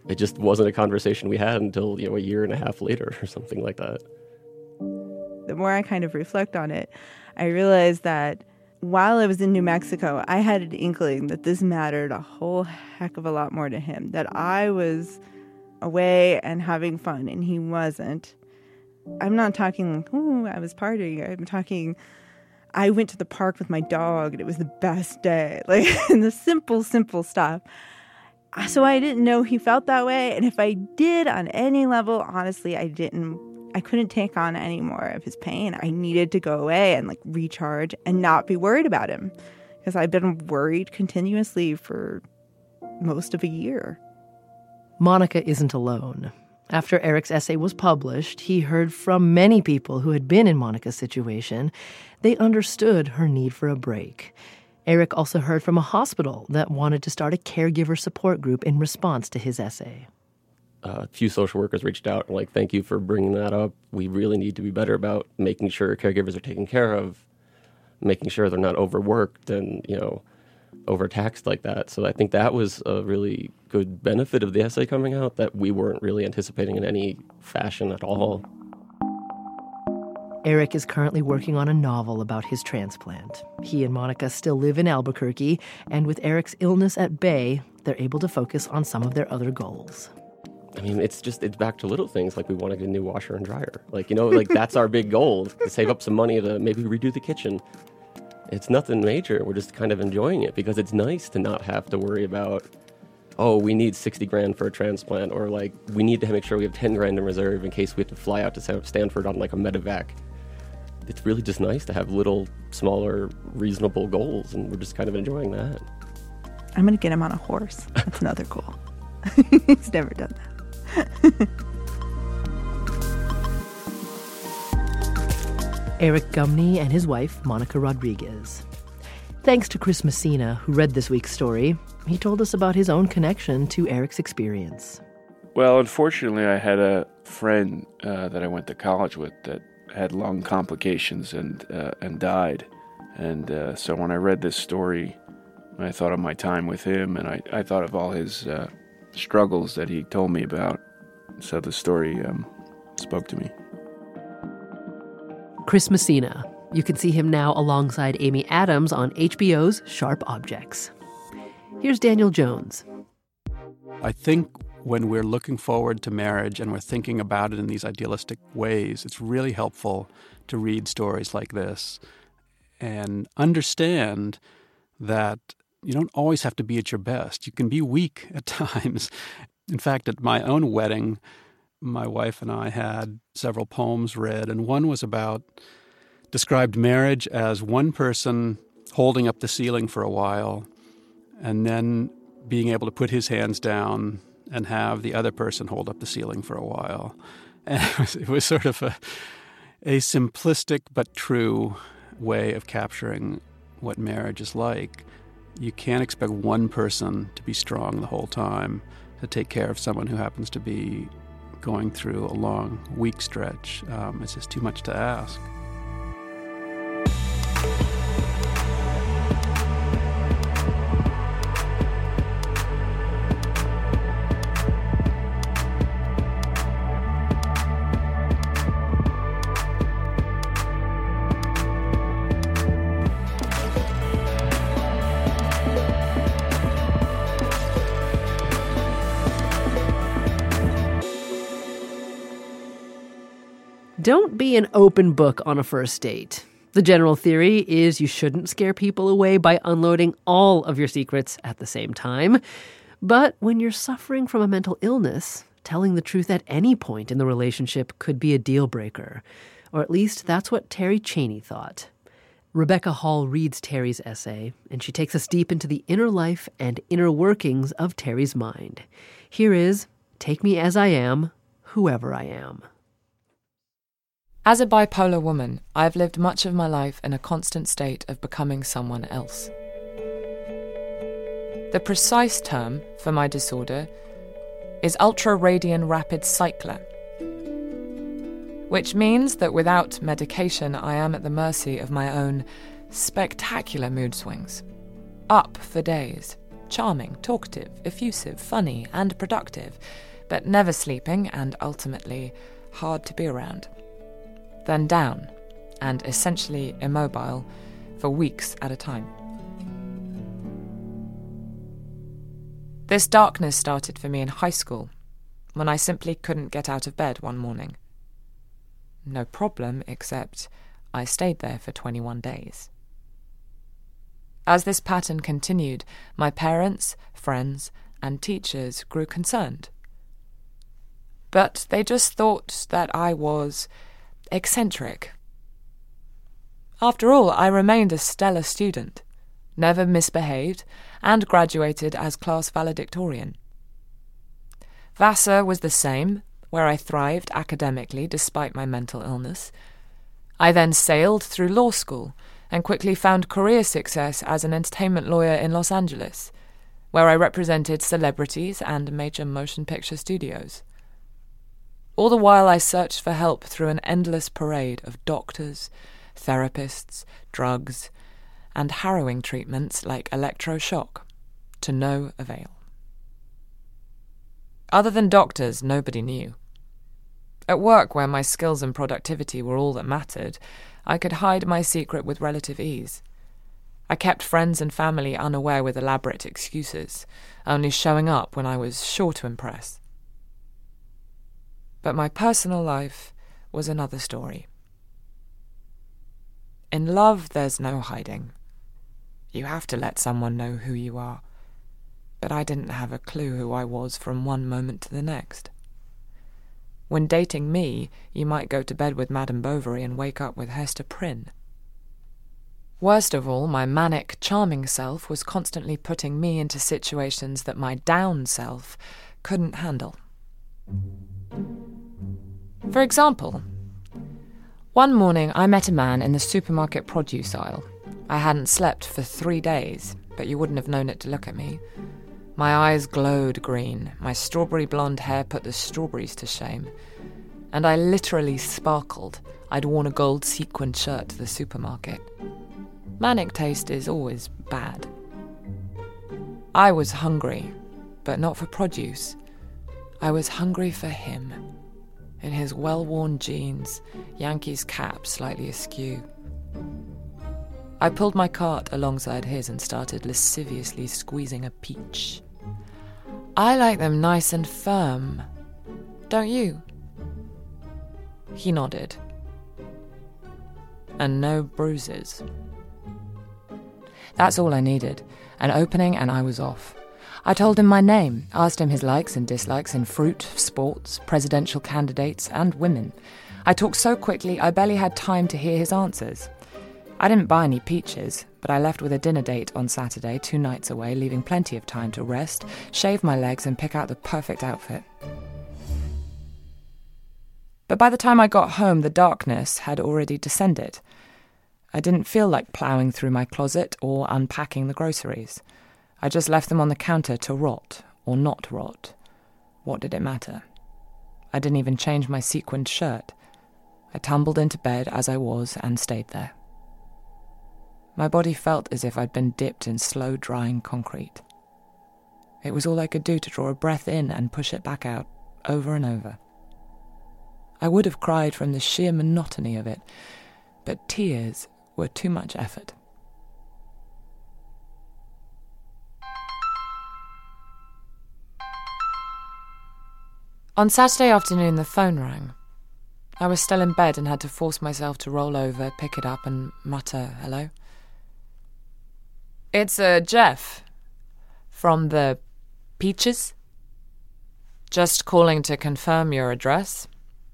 It just wasn't a conversation we had until, a year and a half later or something like that. The more I kind of reflect on it, I realized that while I was in New Mexico, I had an inkling that this mattered a whole heck of a lot more to him, that I was away and having fun and he wasn't. I'm not talking, I was partying. I'm talking, I went to the park with my dog and it was the best day. Like, and the simple stuff. So I didn't know he felt that way. And if I did on any level, honestly, I couldn't take on any more of his pain. I needed to go away and recharge and not be worried about him, because I've been worried continuously for most of a year. Monica isn't alone. After Eric's essay was published, he heard from many people who had been in Monica's situation. They understood her need for a break. Eric also heard from a hospital that wanted to start a caregiver support group in response to his essay. A few social workers reached out and thank you for bringing that up. We really need to be better about making sure caregivers are taken care of, making sure they're not overworked and, overtaxed like that. So I think that was a really good benefit of the essay coming out that we weren't really anticipating in any fashion at all. Eric is currently working on a novel about his transplant. He and Monica still live in Albuquerque, and with Eric's illness at bay, they're able to focus on some of their other goals. I mean, it's back to little things like we want to get a new washer and dryer. That's our big goal, to save up some money to maybe redo the kitchen. It's nothing major. We're just kind of enjoying it because it's nice to not have to worry about, we need $60,000 for a transplant, or we need to make sure we have $10,000 in reserve in case we have to fly out to Stanford on a medevac. It's really just nice to have little, smaller, reasonable goals, and we're just kind of enjoying that. I'm going to get him on a horse. That's another goal. He's never done that. Eric Gumney and his wife, Monica Rodriguez. Thanks to Chris Messina, who read this week's story. He told us about his own connection to Eric's experience. Well, unfortunately, I had a friend that I went to college with that had lung complications and died. And so when I read this story, I thought of my time with him, and I thought of all his struggles that he told me about. So the story spoke to me. Chris Messina. You can see him now alongside Amy Adams on HBO's Sharp Objects. Here's Daniel Jones. I think when we're looking forward to marriage and we're thinking about it in these idealistic ways, it's really helpful to read stories like this and understand that you don't always have to be at your best. You can be weak at times. In fact, at my own wedding, my wife and I had several poems read, and one described marriage as one person holding up the ceiling for a while and then being able to put his hands down and have the other person hold up the ceiling for a while. And it was sort of a simplistic but true way of capturing what marriage is like. You can't expect one person to be strong the whole time to take care of someone who happens to be going through a long, weak stretch. It's just too much to ask. Don't be an open book on a first date. The general theory is you shouldn't scare people away by unloading all of your secrets at the same time. But when you're suffering from a mental illness, telling the truth at any point in the relationship could be a deal breaker. Or at least that's what Terry Chaney thought. Rebecca Hall reads Terry's essay, and she takes us deep into the inner life and inner workings of Terry's mind. Here is Take Me As I Am, Whoever I Am. As a bipolar woman, I have lived much of my life in a constant state of becoming someone else. The precise term for my disorder is ultraradian rapid cycler, which means that without medication, I am at the mercy of my own spectacular mood swings. Up for days, Charming, talkative, effusive, funny, and productive, but never sleeping and ultimately hard to be around. Then down, and essentially immobile for weeks at a time. This darkness started for me in high school, when I simply couldn't get out of bed one morning. No problem, except I stayed there for 21 days. As this pattern continued, my parents, friends, and teachers grew concerned. But they just thought that I was eccentric. After all, I remained a stellar student, never misbehaved, and graduated as class valedictorian. Vassar was the same, where I thrived academically despite my mental illness. I then sailed through law school and quickly found career success as an entertainment lawyer in Los Angeles, where I represented celebrities and major motion picture studios. All the while I searched for help through an endless parade of doctors, therapists, drugs, and harrowing treatments like electroshock, to no avail. Other than doctors, nobody knew. At work, where my skills and productivity were all that mattered, I could hide my secret with relative ease. I kept friends and family unaware with elaborate excuses, only showing up when I was sure to impress. But my personal life was another story. In love, there's no hiding. You have to let someone know who you are. But I didn't have a clue who I was from one moment to the next. When dating me, you might go to bed with Madame Bovary and wake up with Hester Prynne. Worst of all, my manic, charming self was constantly putting me into situations that my down self couldn't handle. For example, one morning I met a man in the supermarket produce aisle. I hadn't slept for 3 days, but you wouldn't have known it to look at me. My eyes glowed green, my strawberry blonde hair put the strawberries to shame, and I literally sparkled. I'd worn a gold sequined shirt to the supermarket. Manic taste is always bad. I was hungry, but not for produce. I was hungry for him, in his well-worn jeans, Yankees cap slightly askew. I pulled my cart alongside his and started lasciviously squeezing a peach. I like them nice and firm, don't you? He nodded. And no bruises. That's all I needed. An opening and I was off. I told him my name, asked him his likes and dislikes in fruit, sports, presidential candidates, and women. I talked so quickly I barely had time to hear his answers. I didn't buy any peaches, but I left with a dinner date on Saturday, 2 nights away, leaving plenty of time to rest, shave my legs, and pick out the perfect outfit. But by the time I got home, the darkness had already descended. I didn't feel like ploughing through my closet or unpacking the groceries. I just left them on the counter to rot, or not rot. What did it matter? I didn't even change my sequined shirt. I tumbled into bed as I was and stayed there. My body felt as if I'd been dipped in slow-drying concrete. It was all I could do to draw a breath in and push it back out, over and over. I would have cried from the sheer monotony of it, but tears were too much effort. On Saturday afternoon, the phone rang. I was still in bed and had to force myself to roll over, pick it up, and mutter hello. It's Jeff, from the Peaches. Just calling to confirm your address.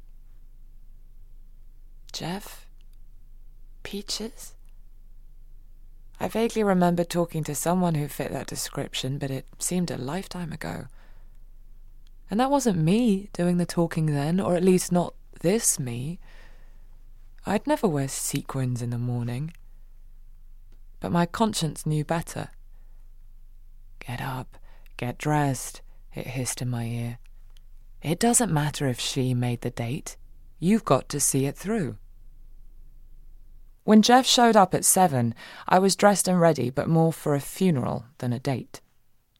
Jeff? Peaches? I vaguely remembered talking to someone who fit that description, but it seemed a lifetime ago. And that wasn't me doing the talking then, or at least not this me. I'd never wear sequins in the morning. But my conscience knew better. Get up, get dressed, it hissed in my ear. It doesn't matter if she made the date. You've got to see it through. When Jeff showed up at 7, I was dressed and ready, but more for a funeral than a date.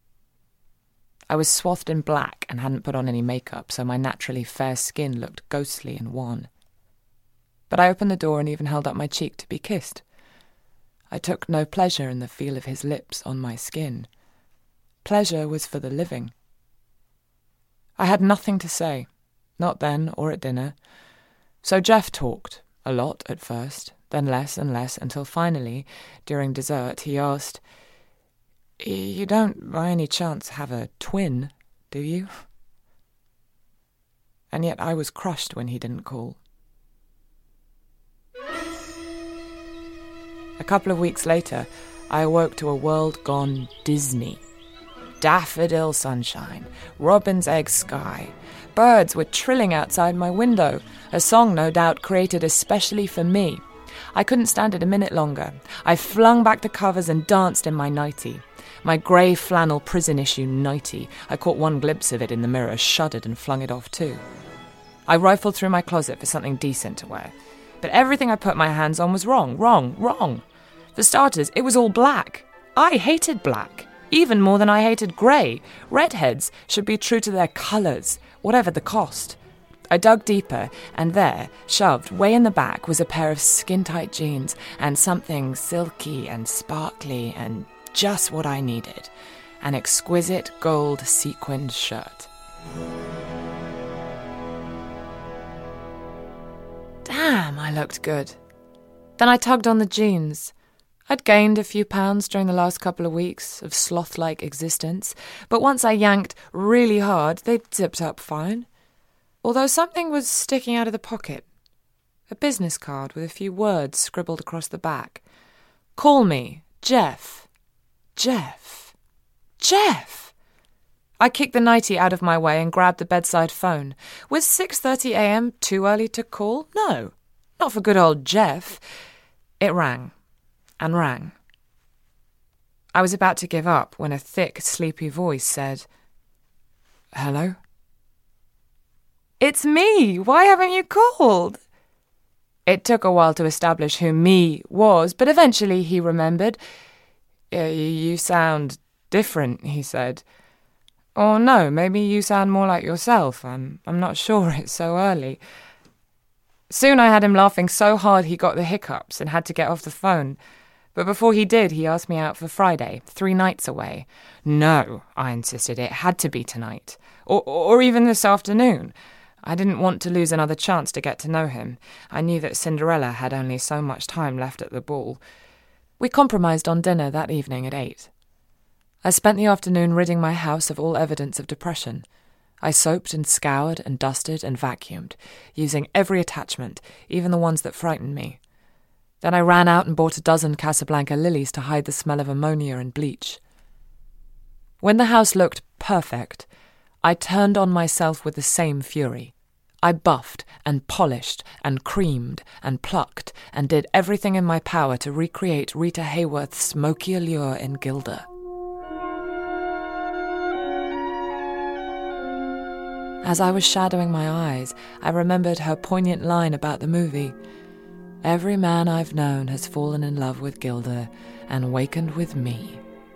I was swathed in black and hadn't put on any makeup, so my naturally fair skin looked ghostly and wan. But I opened the door and even held up my cheek to be kissed. I took no pleasure in the feel of his lips on my skin. Pleasure was for the living. I had nothing to say, not then or at dinner. So Jeff talked, a lot at first, then less and less, until finally, during dessert, he asked, "You don't, by any chance, have a twin, do you?" And yet I was crushed when he didn't call. A couple of weeks later, I awoke to a world gone Disney. Daffodil sunshine, robin's egg sky. Birds were trilling outside my window, a song no doubt created especially for me. I couldn't stand it a minute longer. I flung back the covers and danced in my nightie. My grey flannel prison-issue nightie. I caught one glimpse of it in the mirror, shuddered and flung it off too. I rifled through my closet for something decent to wear. But everything I put my hands on was wrong. For starters, it was all black. I hated black, even more than I hated grey. Redheads should be true to their colours, whatever the cost. I dug deeper, and there, shoved way in the back, was a pair of skin-tight jeans and something silky and sparkly and just what I needed, an exquisite gold sequined shirt. Damn, I looked good. Then I tugged on the jeans. I'd gained a few pounds during the last couple of weeks of sloth-like existence, but once I yanked really hard, they'd zipped up fine. Although something was sticking out of the pocket. A business card with a few words scribbled across the back. "Call me, Jeff. Jeff. Jeff!" I kicked the nightie out of my way and grabbed the bedside phone. Was 6:30 a.m. too early to call? No, not for good old Jeff. It rang. And rang. I was about to give up when a thick, sleepy voice said, "Hello?" "It's me! Why haven't you called?" It took a while to establish who me was, but eventually he remembered. "You sound different," he said. "Or no, maybe you sound more like yourself. I'm not sure, it's so early." Soon I had him laughing so hard he got the hiccups and had to get off the phone. But before he did, he asked me out for Friday, 3 nights away. No, I insisted, it had to be tonight. Or even this afternoon. I didn't want to lose another chance to get to know him. I knew that Cinderella had only so much time left at the ball. We compromised on dinner that evening at 8. I spent the afternoon ridding my house of all evidence of depression. I soaped and scoured and dusted and vacuumed, using every attachment, even the ones that frightened me. Then I ran out and bought a dozen Casablanca lilies to hide the smell of ammonia and bleach. When the house looked perfect, I turned on myself with the same fury. I buffed and polished and creamed and plucked and did everything in my power to recreate Rita Hayworth's smoky allure in Gilda. As I was shadowing my eyes, I remembered her poignant line about the movie. "Every man I've known has fallen in love with Gilda and wakened with me."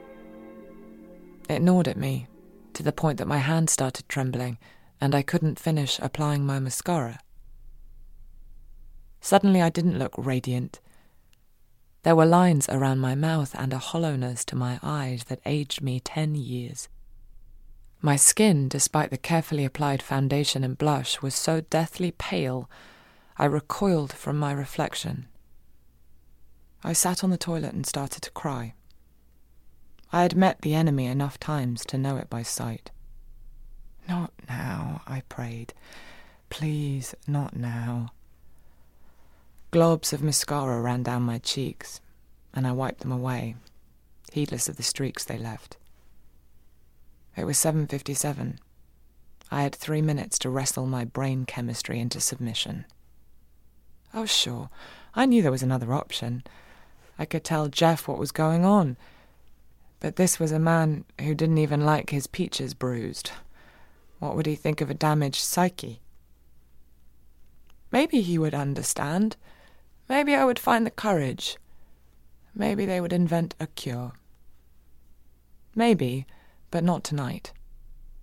It gnawed at me, to the point that my hand started trembling, and I couldn't finish applying my mascara. Suddenly I didn't look radiant. There were lines around my mouth and a hollowness to my eyes that aged me 10 years. My skin, despite the carefully applied foundation and blush, was so deathly pale, I recoiled from my reflection. I sat on the toilet and started to cry. I had met the enemy enough times to know it by sight. "Not now," I prayed. "Please, not now." Globs of mascara ran down my cheeks, and I wiped them away, heedless of the streaks they left. It was 7:57. I had 3 minutes to wrestle my brain chemistry into submission. Oh, sure, I knew there was another option. I could tell Jeff what was going on. But this was a man who didn't even like his peaches bruised. What would he think of a damaged psyche? Maybe he would understand. Maybe I would find the courage. Maybe they would invent a cure. Maybe, but not tonight.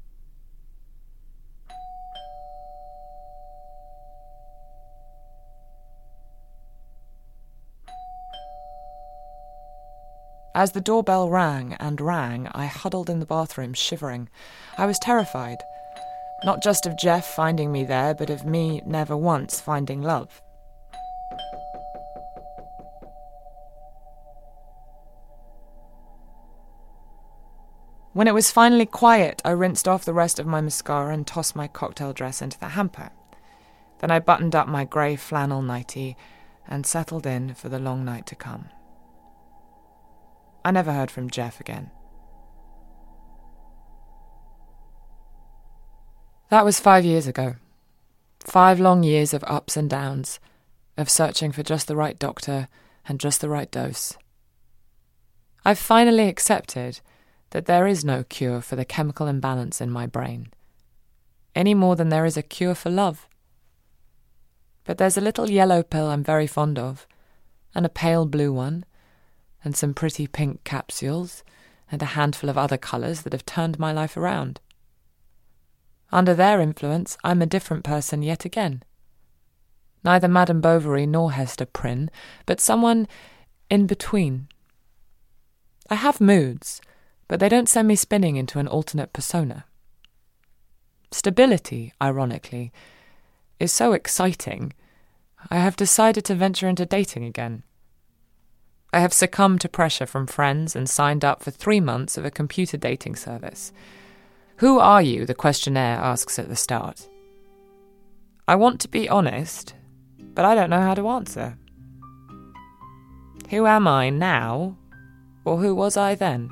As the doorbell rang and rang, I huddled in the bathroom, shivering. I was terrified, not just of Jeff finding me there, but of me never once finding love. When it was finally quiet, I rinsed off the rest of my mascara and tossed my cocktail dress into the hamper. Then I buttoned up my grey flannel nightie and settled in for the long night to come. I never heard from Jeff again. That was 5 years ago. 5 long years of ups and downs, of searching for just the right doctor and just the right dose. I've finally accepted that there is no cure for the chemical imbalance in my brain, any more than there is a cure for love. But there's a little yellow pill I'm very fond of, and a pale blue one, and some pretty pink capsules, and a handful of other colours that have turned my life around. Under their influence, I'm a different person yet again. Neither Madame Bovary nor Hester Prynne, but someone in between. I have moods, but they don't send me spinning into an alternate persona. Stability, ironically, is so exciting, I have decided to venture into dating again. I have succumbed to pressure from friends and signed up for 3 months of a computer dating service. Who are you? The questionnaire asks at the start. I want to be honest, but I don't know how to answer. Who am I now, or who was I then?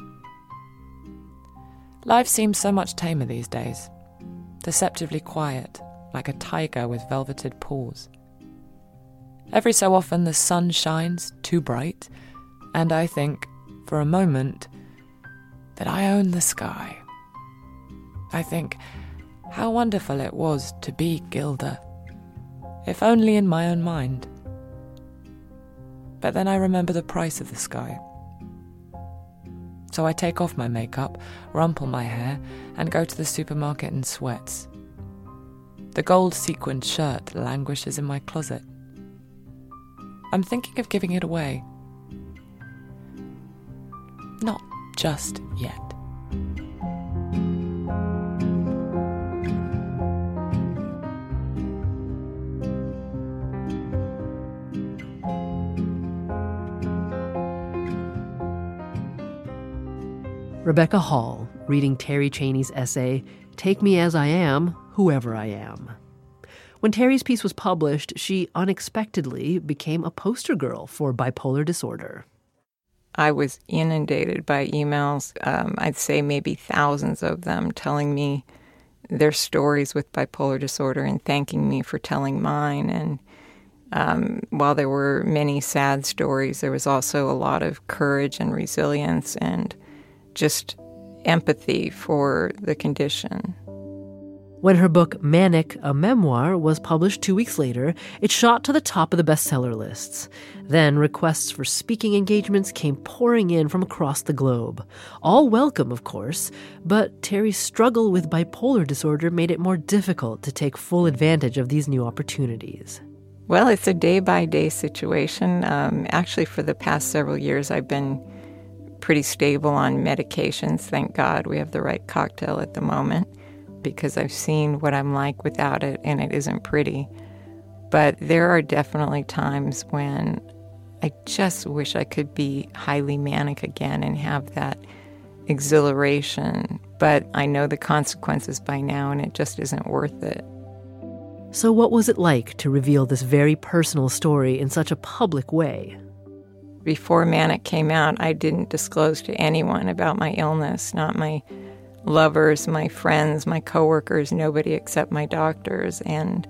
Life seems so much tamer these days, deceptively quiet, like a tiger with velveted paws. Every so often the sun shines too bright, and I think, for a moment, that I own the sky. I think how wonderful it was to be Gilda, if only in my own mind. But then I remember the price of the sky. So I take off my makeup, rumple my hair, and go to the supermarket in sweats. The gold sequined shirt languishes in my closet. I'm thinking of giving it away. Not just yet. Rebecca Hall, reading Terry Chaney's essay, Take Me As I Am, Whoever I Am. When Terry's piece was published, she unexpectedly became a poster girl for bipolar disorder. I was inundated by emails, I'd say maybe thousands of them, telling me their stories with bipolar disorder and thanking me for telling mine. And while there were many sad stories, there was also a lot of courage and resilience and just empathy for the condition. When her book Manic, a Memoir, was published 2 weeks later, it shot to the top of the bestseller lists. Then requests for speaking engagements came pouring in from across the globe. All welcome, of course, but Terry's struggle with bipolar disorder made it more difficult to take full advantage of these new opportunities. Well, it's a day-by-day situation. Actually, for the past several years, I've been pretty stable on medications. Thank God we have the right cocktail at the moment, because I've seen what I'm like without it, and it isn't pretty. But there are definitely times when I just wish I could be highly manic again and have that exhilaration. But I know the consequences by now, and it just isn't worth it. So what was it like to reveal this very personal story in such a public way? Before Manic came out, I didn't disclose to anyone about my illness, not my lovers, my friends, my coworkers, nobody except my doctors. And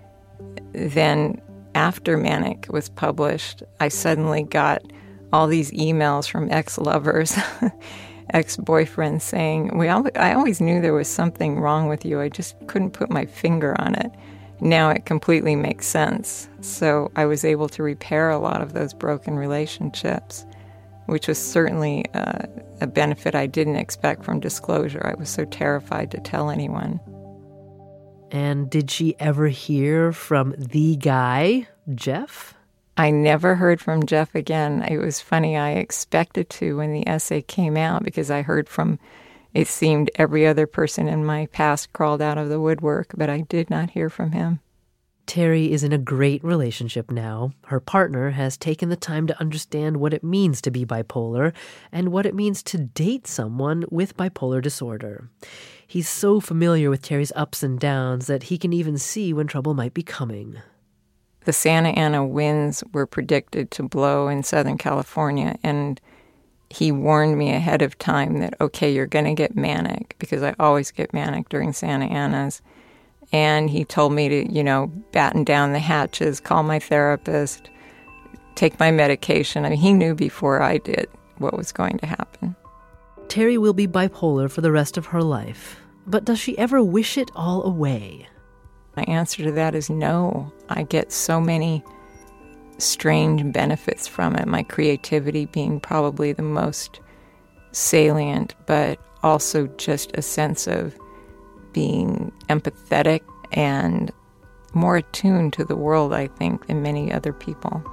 then after Manic was published, I suddenly got all these emails from ex-lovers, ex-boyfriends saying, I always knew there was something wrong with you. I just couldn't put my finger on it. Now it completely makes sense. So I was able to repair a lot of those broken relationships, which was certainly a benefit I didn't expect from disclosure. I was so terrified to tell anyone. And did she ever hear from the guy, Jeff? I never heard from Jeff again. It was funny. I expected to when the essay came out because I heard from, it seemed, every other person in my past crawled out of the woodwork, but I did not hear from him. Terry is in a great relationship now. Her partner has taken the time to understand what it means to be bipolar and what it means to date someone with bipolar disorder. He's so familiar with Terry's ups and downs that he can even see when trouble might be coming. The Santa Ana winds were predicted to blow in Southern California, and he warned me ahead of time that, okay, you're going to get manic, because I always get manic during Santa Anas. And he told me to, batten down the hatches, call my therapist, take my medication. I mean, he knew before I did what was going to happen. Terry will be bipolar for the rest of her life, but does she ever wish it all away? My answer to that is no. I get so many strange benefits from it, my creativity being probably the most salient, but also just a sense of being empathetic and more attuned to the world, I think, than many other people.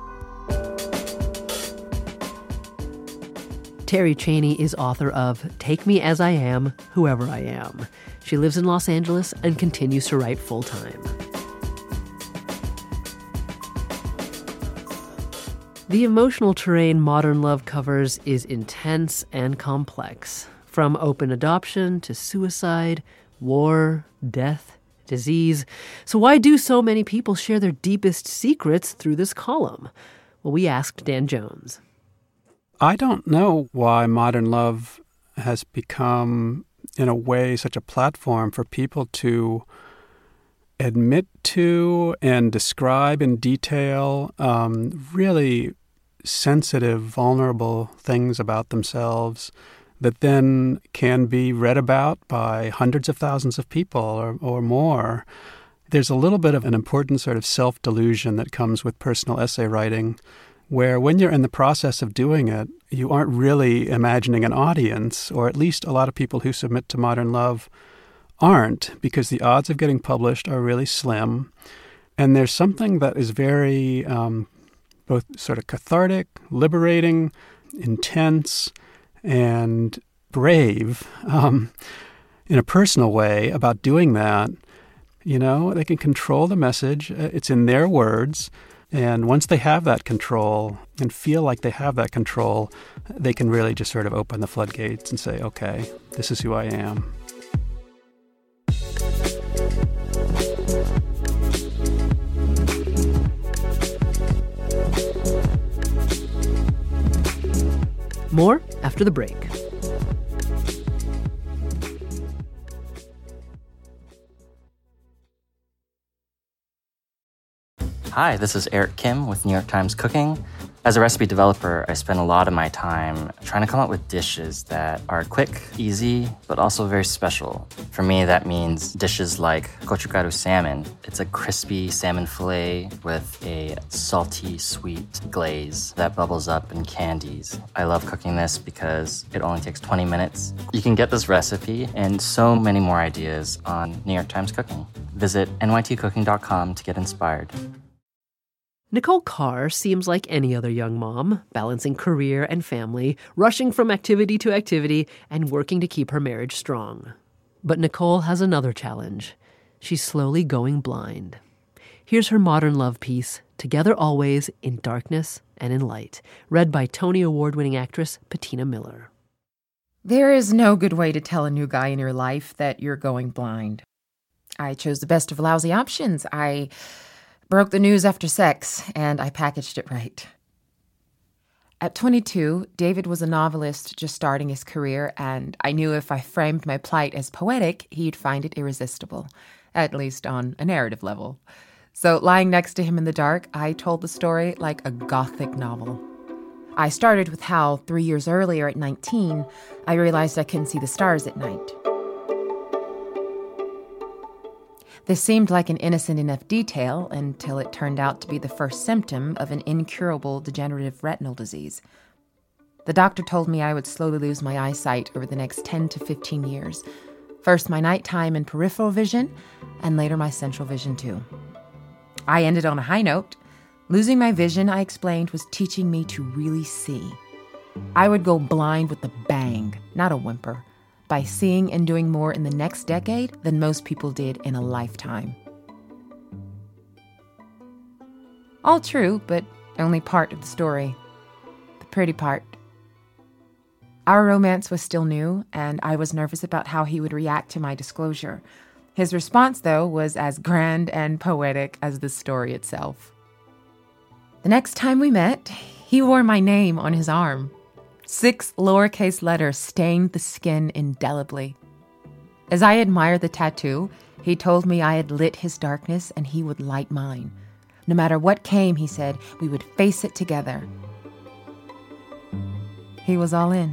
Terry Chaney is author of Take Me As I Am, Whoever I Am. She lives in Los Angeles and continues to write full-time. The emotional terrain Modern Love covers is intense and complex. From open adoption to suicide, war, death, disease. So why do so many people share their deepest secrets through this column? Well, we asked Dan Jones. I don't know why Modern Love has become, in a way, such a platform for people to admit to and describe in detail really sensitive, vulnerable things about themselves that then can be read about by hundreds of thousands of people or more. There's a little bit of an important sort of self-delusion that comes with personal essay writing, where when you're in the process of doing it, you aren't really imagining an audience, or at least a lot of people who submit to Modern Love aren't, because the odds of getting published are really slim. And there's something that is very both sort of cathartic, liberating, intense, and brave in a personal way about doing that. They can control the message. It's in their words. And once they have that control and feel like they have that control, they can really just sort of open the floodgates and say, okay, this is who I am. More after the break. Hi, this is Eric Kim with New York Times Cooking. As a recipe developer, I spend a lot of my time trying to come up with dishes that are quick, easy, but also very special. For me, that means dishes like gochugaru salmon. It's a crispy salmon fillet with a salty, sweet glaze that bubbles up in candies. I love cooking this because it only takes 20 minutes. You can get this recipe and so many more ideas on New York Times Cooking. Visit nytcooking.com to get inspired. Nicole Carr seems like any other young mom, balancing career and family, rushing from activity to activity, and working to keep her marriage strong. But Nicole has another challenge. She's slowly going blind. Here's her Modern Love piece, Together Always in Darkness and in Light, read by Tony Award-winning actress Patina Miller. There is no good way to tell a new guy in your life that you're going blind. I chose the best of lousy options. I broke the news after sex, and I packaged it right. At 22, David was a novelist just starting his career, and I knew if I framed my plight as poetic, he'd find it irresistible, at least on a narrative level. So lying next to him in the dark, I told the story like a gothic novel. I started with how 3 years earlier at 19, I realized I couldn't see the stars at night. This seemed like an innocent enough detail until it turned out to be the first symptom of an incurable degenerative retinal disease. The doctor told me I would slowly lose my eyesight over the next 10 to 15 years. First my nighttime and peripheral vision, and later my central vision too. I ended on a high note, Losing my vision, I explained, was teaching me to really see. I would go blind with a bang, not a whimper, by seeing and doing more in the next decade than most people did in a lifetime. All true, but only part of the story. The pretty part. Our romance was still new, and I was nervous about how he would react to my disclosure. His response, though, was as grand and poetic as the story itself. The next time we met, he wore my name on his arm. 6 lowercase letters stained the skin indelibly. As I admired the tattoo, he told me I had lit his darkness and he would light mine. No matter what came, he said, we would face it together. He was all in.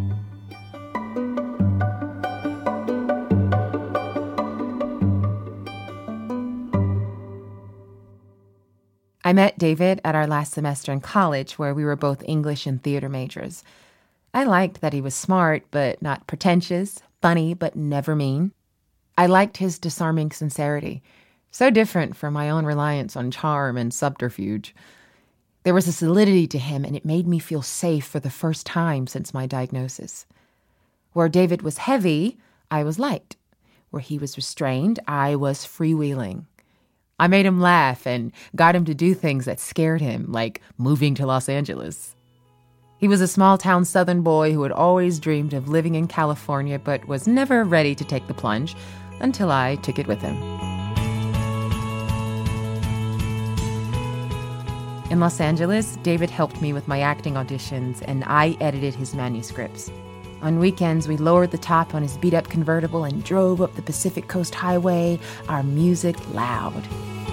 I met David at our last semester in college, where we were both English and theater majors. I liked that he was smart, but not pretentious, funny, but never mean. I liked his disarming sincerity, so different from my own reliance on charm and subterfuge. There was a solidity to him, and it made me feel safe for the first time since my diagnosis. Where David was heavy, I was light. Where he was restrained, I was freewheeling. I made him laugh and got him to do things that scared him, like moving to Los Angeles. He was a small-town Southern boy who had always dreamed of living in California but was never ready to take the plunge until I took it with him. In Los Angeles, David helped me with my acting auditions, and I edited his manuscripts. On weekends, we lowered the top on his beat-up convertible and drove up the Pacific Coast Highway, our music loud.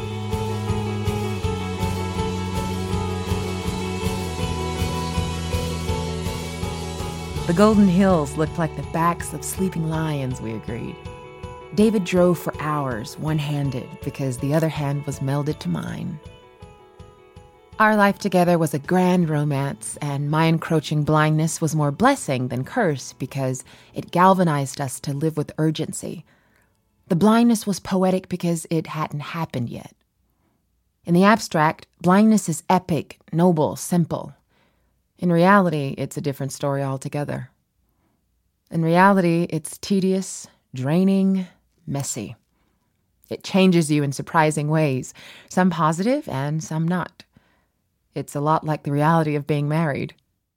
The Golden Hills looked like the backs of sleeping lions, we agreed. David drove for hours, one-handed, because the other hand was melded to mine. Our life together was a grand romance, and my encroaching blindness was more blessing than curse because it galvanized us to live with urgency. The blindness was poetic because it hadn't happened yet. In the abstract, blindness is epic, noble, simple. In reality, it's a different story altogether. In reality, it's tedious, draining, messy. It changes you in surprising ways, some positive and some not. It's a lot like the reality of being married.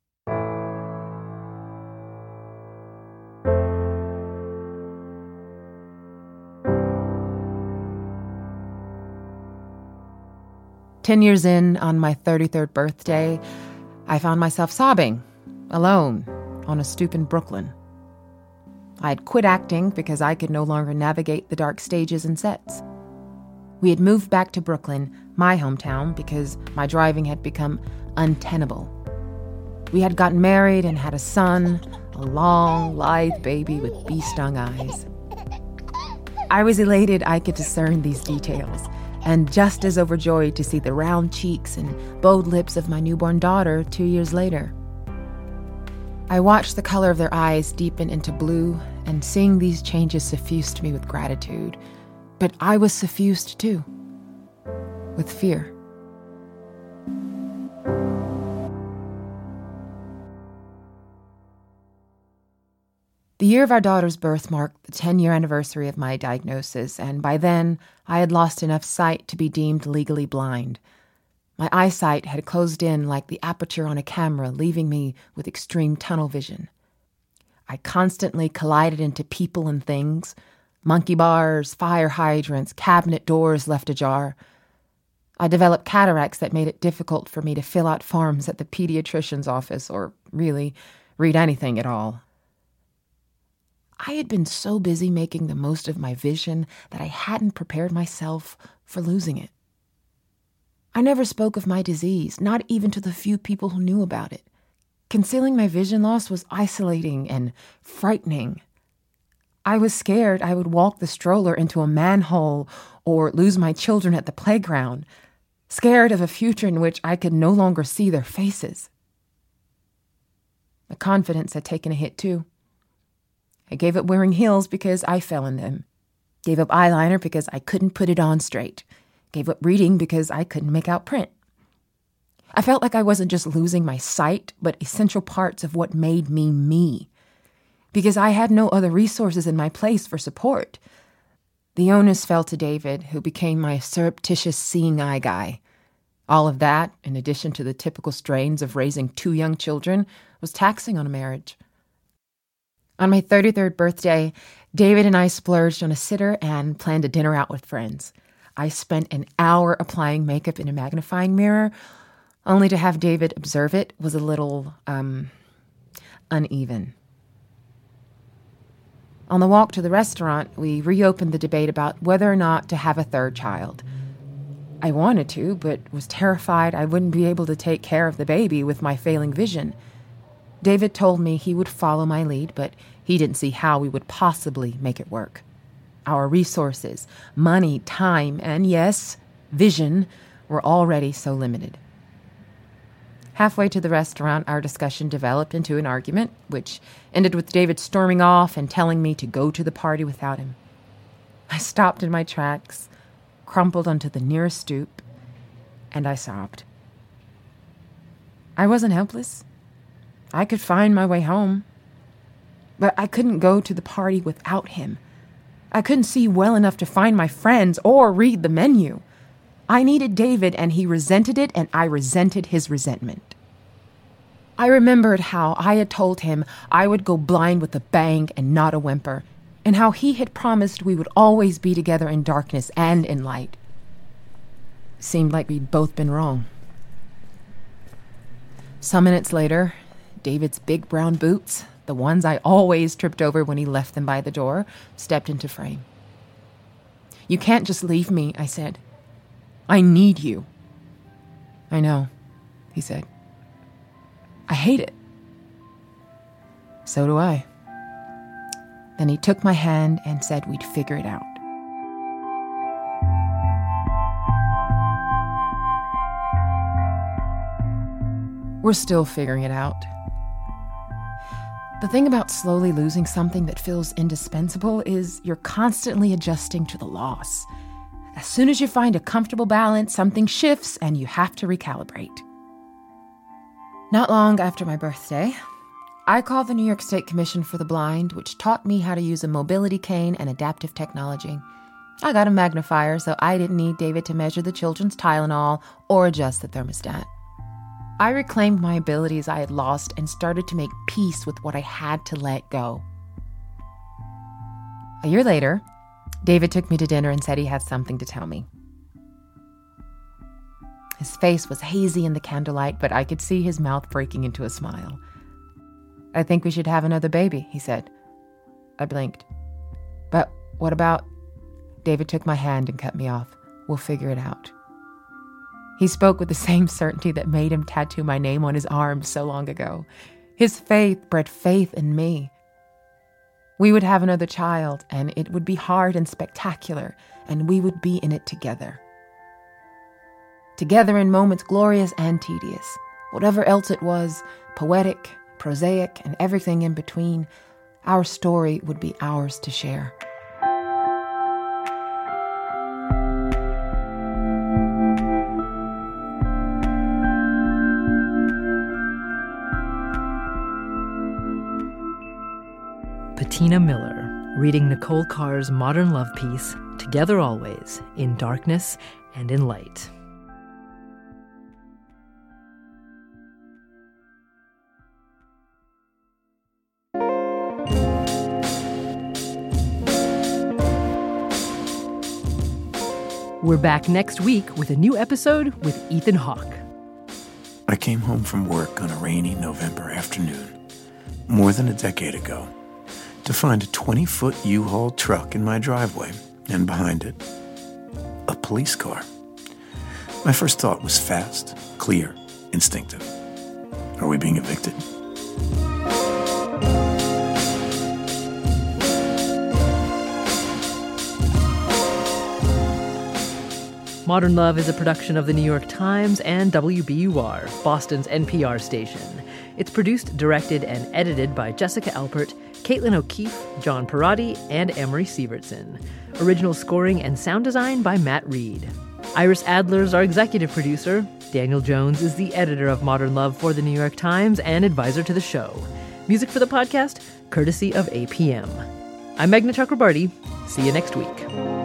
"10 years in, on my 33rd birthday, I found myself sobbing, alone, on a stoop in Brooklyn. I had quit acting because I could no longer navigate the dark stages and sets. We had moved back to Brooklyn, my hometown, because my driving had become untenable. We had gotten married and had a son, a long, lithe baby with bee-stung eyes. I was elated I could discern these details, and just as overjoyed to see the round cheeks and bold lips of my newborn daughter 2 years later. I watched the color of their eyes deepen into blue, and seeing these changes suffused me with gratitude. But I was suffused, too, with fear. The year of our daughter's birth marked the 10-year anniversary of my diagnosis, and by then, I had lost enough sight to be deemed legally blind. My eyesight had closed in like the aperture on a camera, leaving me with extreme tunnel vision. I constantly collided into people and things, monkey bars, fire hydrants, cabinet doors left ajar. I developed cataracts that made it difficult for me to fill out forms at the pediatrician's office or, really, read anything at all. I had been so busy making the most of my vision that I hadn't prepared myself for losing it. I never spoke of my disease, not even to the few people who knew about it. Concealing my vision loss was isolating and frightening. I was scared I would walk the stroller into a manhole or lose my children at the playground, scared of a future in which I could no longer see their faces. My confidence had taken a hit, too. I gave up wearing heels because I fell in them. Gave up eyeliner because I couldn't put it on straight. Gave up reading because I couldn't make out print. I felt like I wasn't just losing my sight, but essential parts of what made me me. Because I had no other resources in my place for support. The onus fell to David, who became my surreptitious seeing eye guy. All of that, in addition to the typical strains of raising 2 young children, was taxing on a marriage. On my 33rd birthday, David and I splurged on a sitter and planned a dinner out with friends. I spent an hour applying makeup in a magnifying mirror, only to have David observe it was a little, uneven. On the walk to the restaurant, we reopened the debate about whether or not to have a 3rd child. I wanted to, but was terrified I wouldn't be able to take care of the baby with my failing vision. David told me he would follow my lead, but he didn't see how we would possibly make it work. Our resources, money, time, and yes, vision were already so limited. Halfway to the restaurant, our discussion developed into an argument, which ended with David storming off and telling me to go to the party without him. I stopped in my tracks, crumpled onto the nearest stoop, and I sobbed. I wasn't helpless. I could find my way home. But I couldn't go to the party without him. I couldn't see well enough to find my friends or read the menu. I needed David, and he resented it, and I resented his resentment. I remembered how I had told him I would go blind with a bang and not a whimper, and how he had promised we would always be together in darkness and in light. It seemed like we'd both been wrong. Some minutes later, David's big brown boots, the ones I always tripped over when he left them by the door, stepped into frame. "You can't just leave me," I said. "I need you." "I know," he said. "I hate it." "So do I." Then he took my hand and said we'd figure it out. We're still figuring it out. The thing about slowly losing something that feels indispensable is you're constantly adjusting to the loss. As soon as you find a comfortable balance, something shifts and you have to recalibrate. Not long after my birthday, I called the New York State Commission for the Blind, which taught me how to use a mobility cane and adaptive technology. I got a magnifier, so I didn't need David to measure the children's Tylenol or adjust the thermostat. I reclaimed my abilities I had lost and started to make peace with what I had to let go. A year later, David took me to dinner and said he had something to tell me. His face was hazy in the candlelight, but I could see his mouth breaking into a smile. "I think we should have another baby," he said. I blinked. "But what about..." David took my hand and cut me off. "We'll figure it out." He spoke with the same certainty that made him tattoo my name on his arm so long ago. His faith bred faith in me. We would have another child, and it would be hard and spectacular, and we would be in it together. Together in moments glorious and tedious. Whatever else it was, poetic, prosaic, and everything in between, our story would be ours to share. Patina Miller, reading Nicole Carr's modern love piece, Together Always, in Darkness and in Light. We're back next week with a new episode with Ethan Hawke. I came home from work on a rainy November afternoon, more than a decade ago, to find a 20-foot U-Haul truck in my driveway, and behind it, a police car. My first thought was fast, clear, instinctive. Are we being evicted? Modern Love is a production of the New York Times and WBUR, Boston's NPR station. It's produced, directed, and edited by Jessica Alpert, Caitlin O'Keefe, John Perotti, and Emery Sievertson. Original scoring and sound design by Matt Reed. Iris Adler's our executive producer. Daniel Jones is the editor of Modern Love for The New York Times and advisor to the show. Music for the podcast, courtesy of APM. I'm Meghna Chakrabarti. See you next week.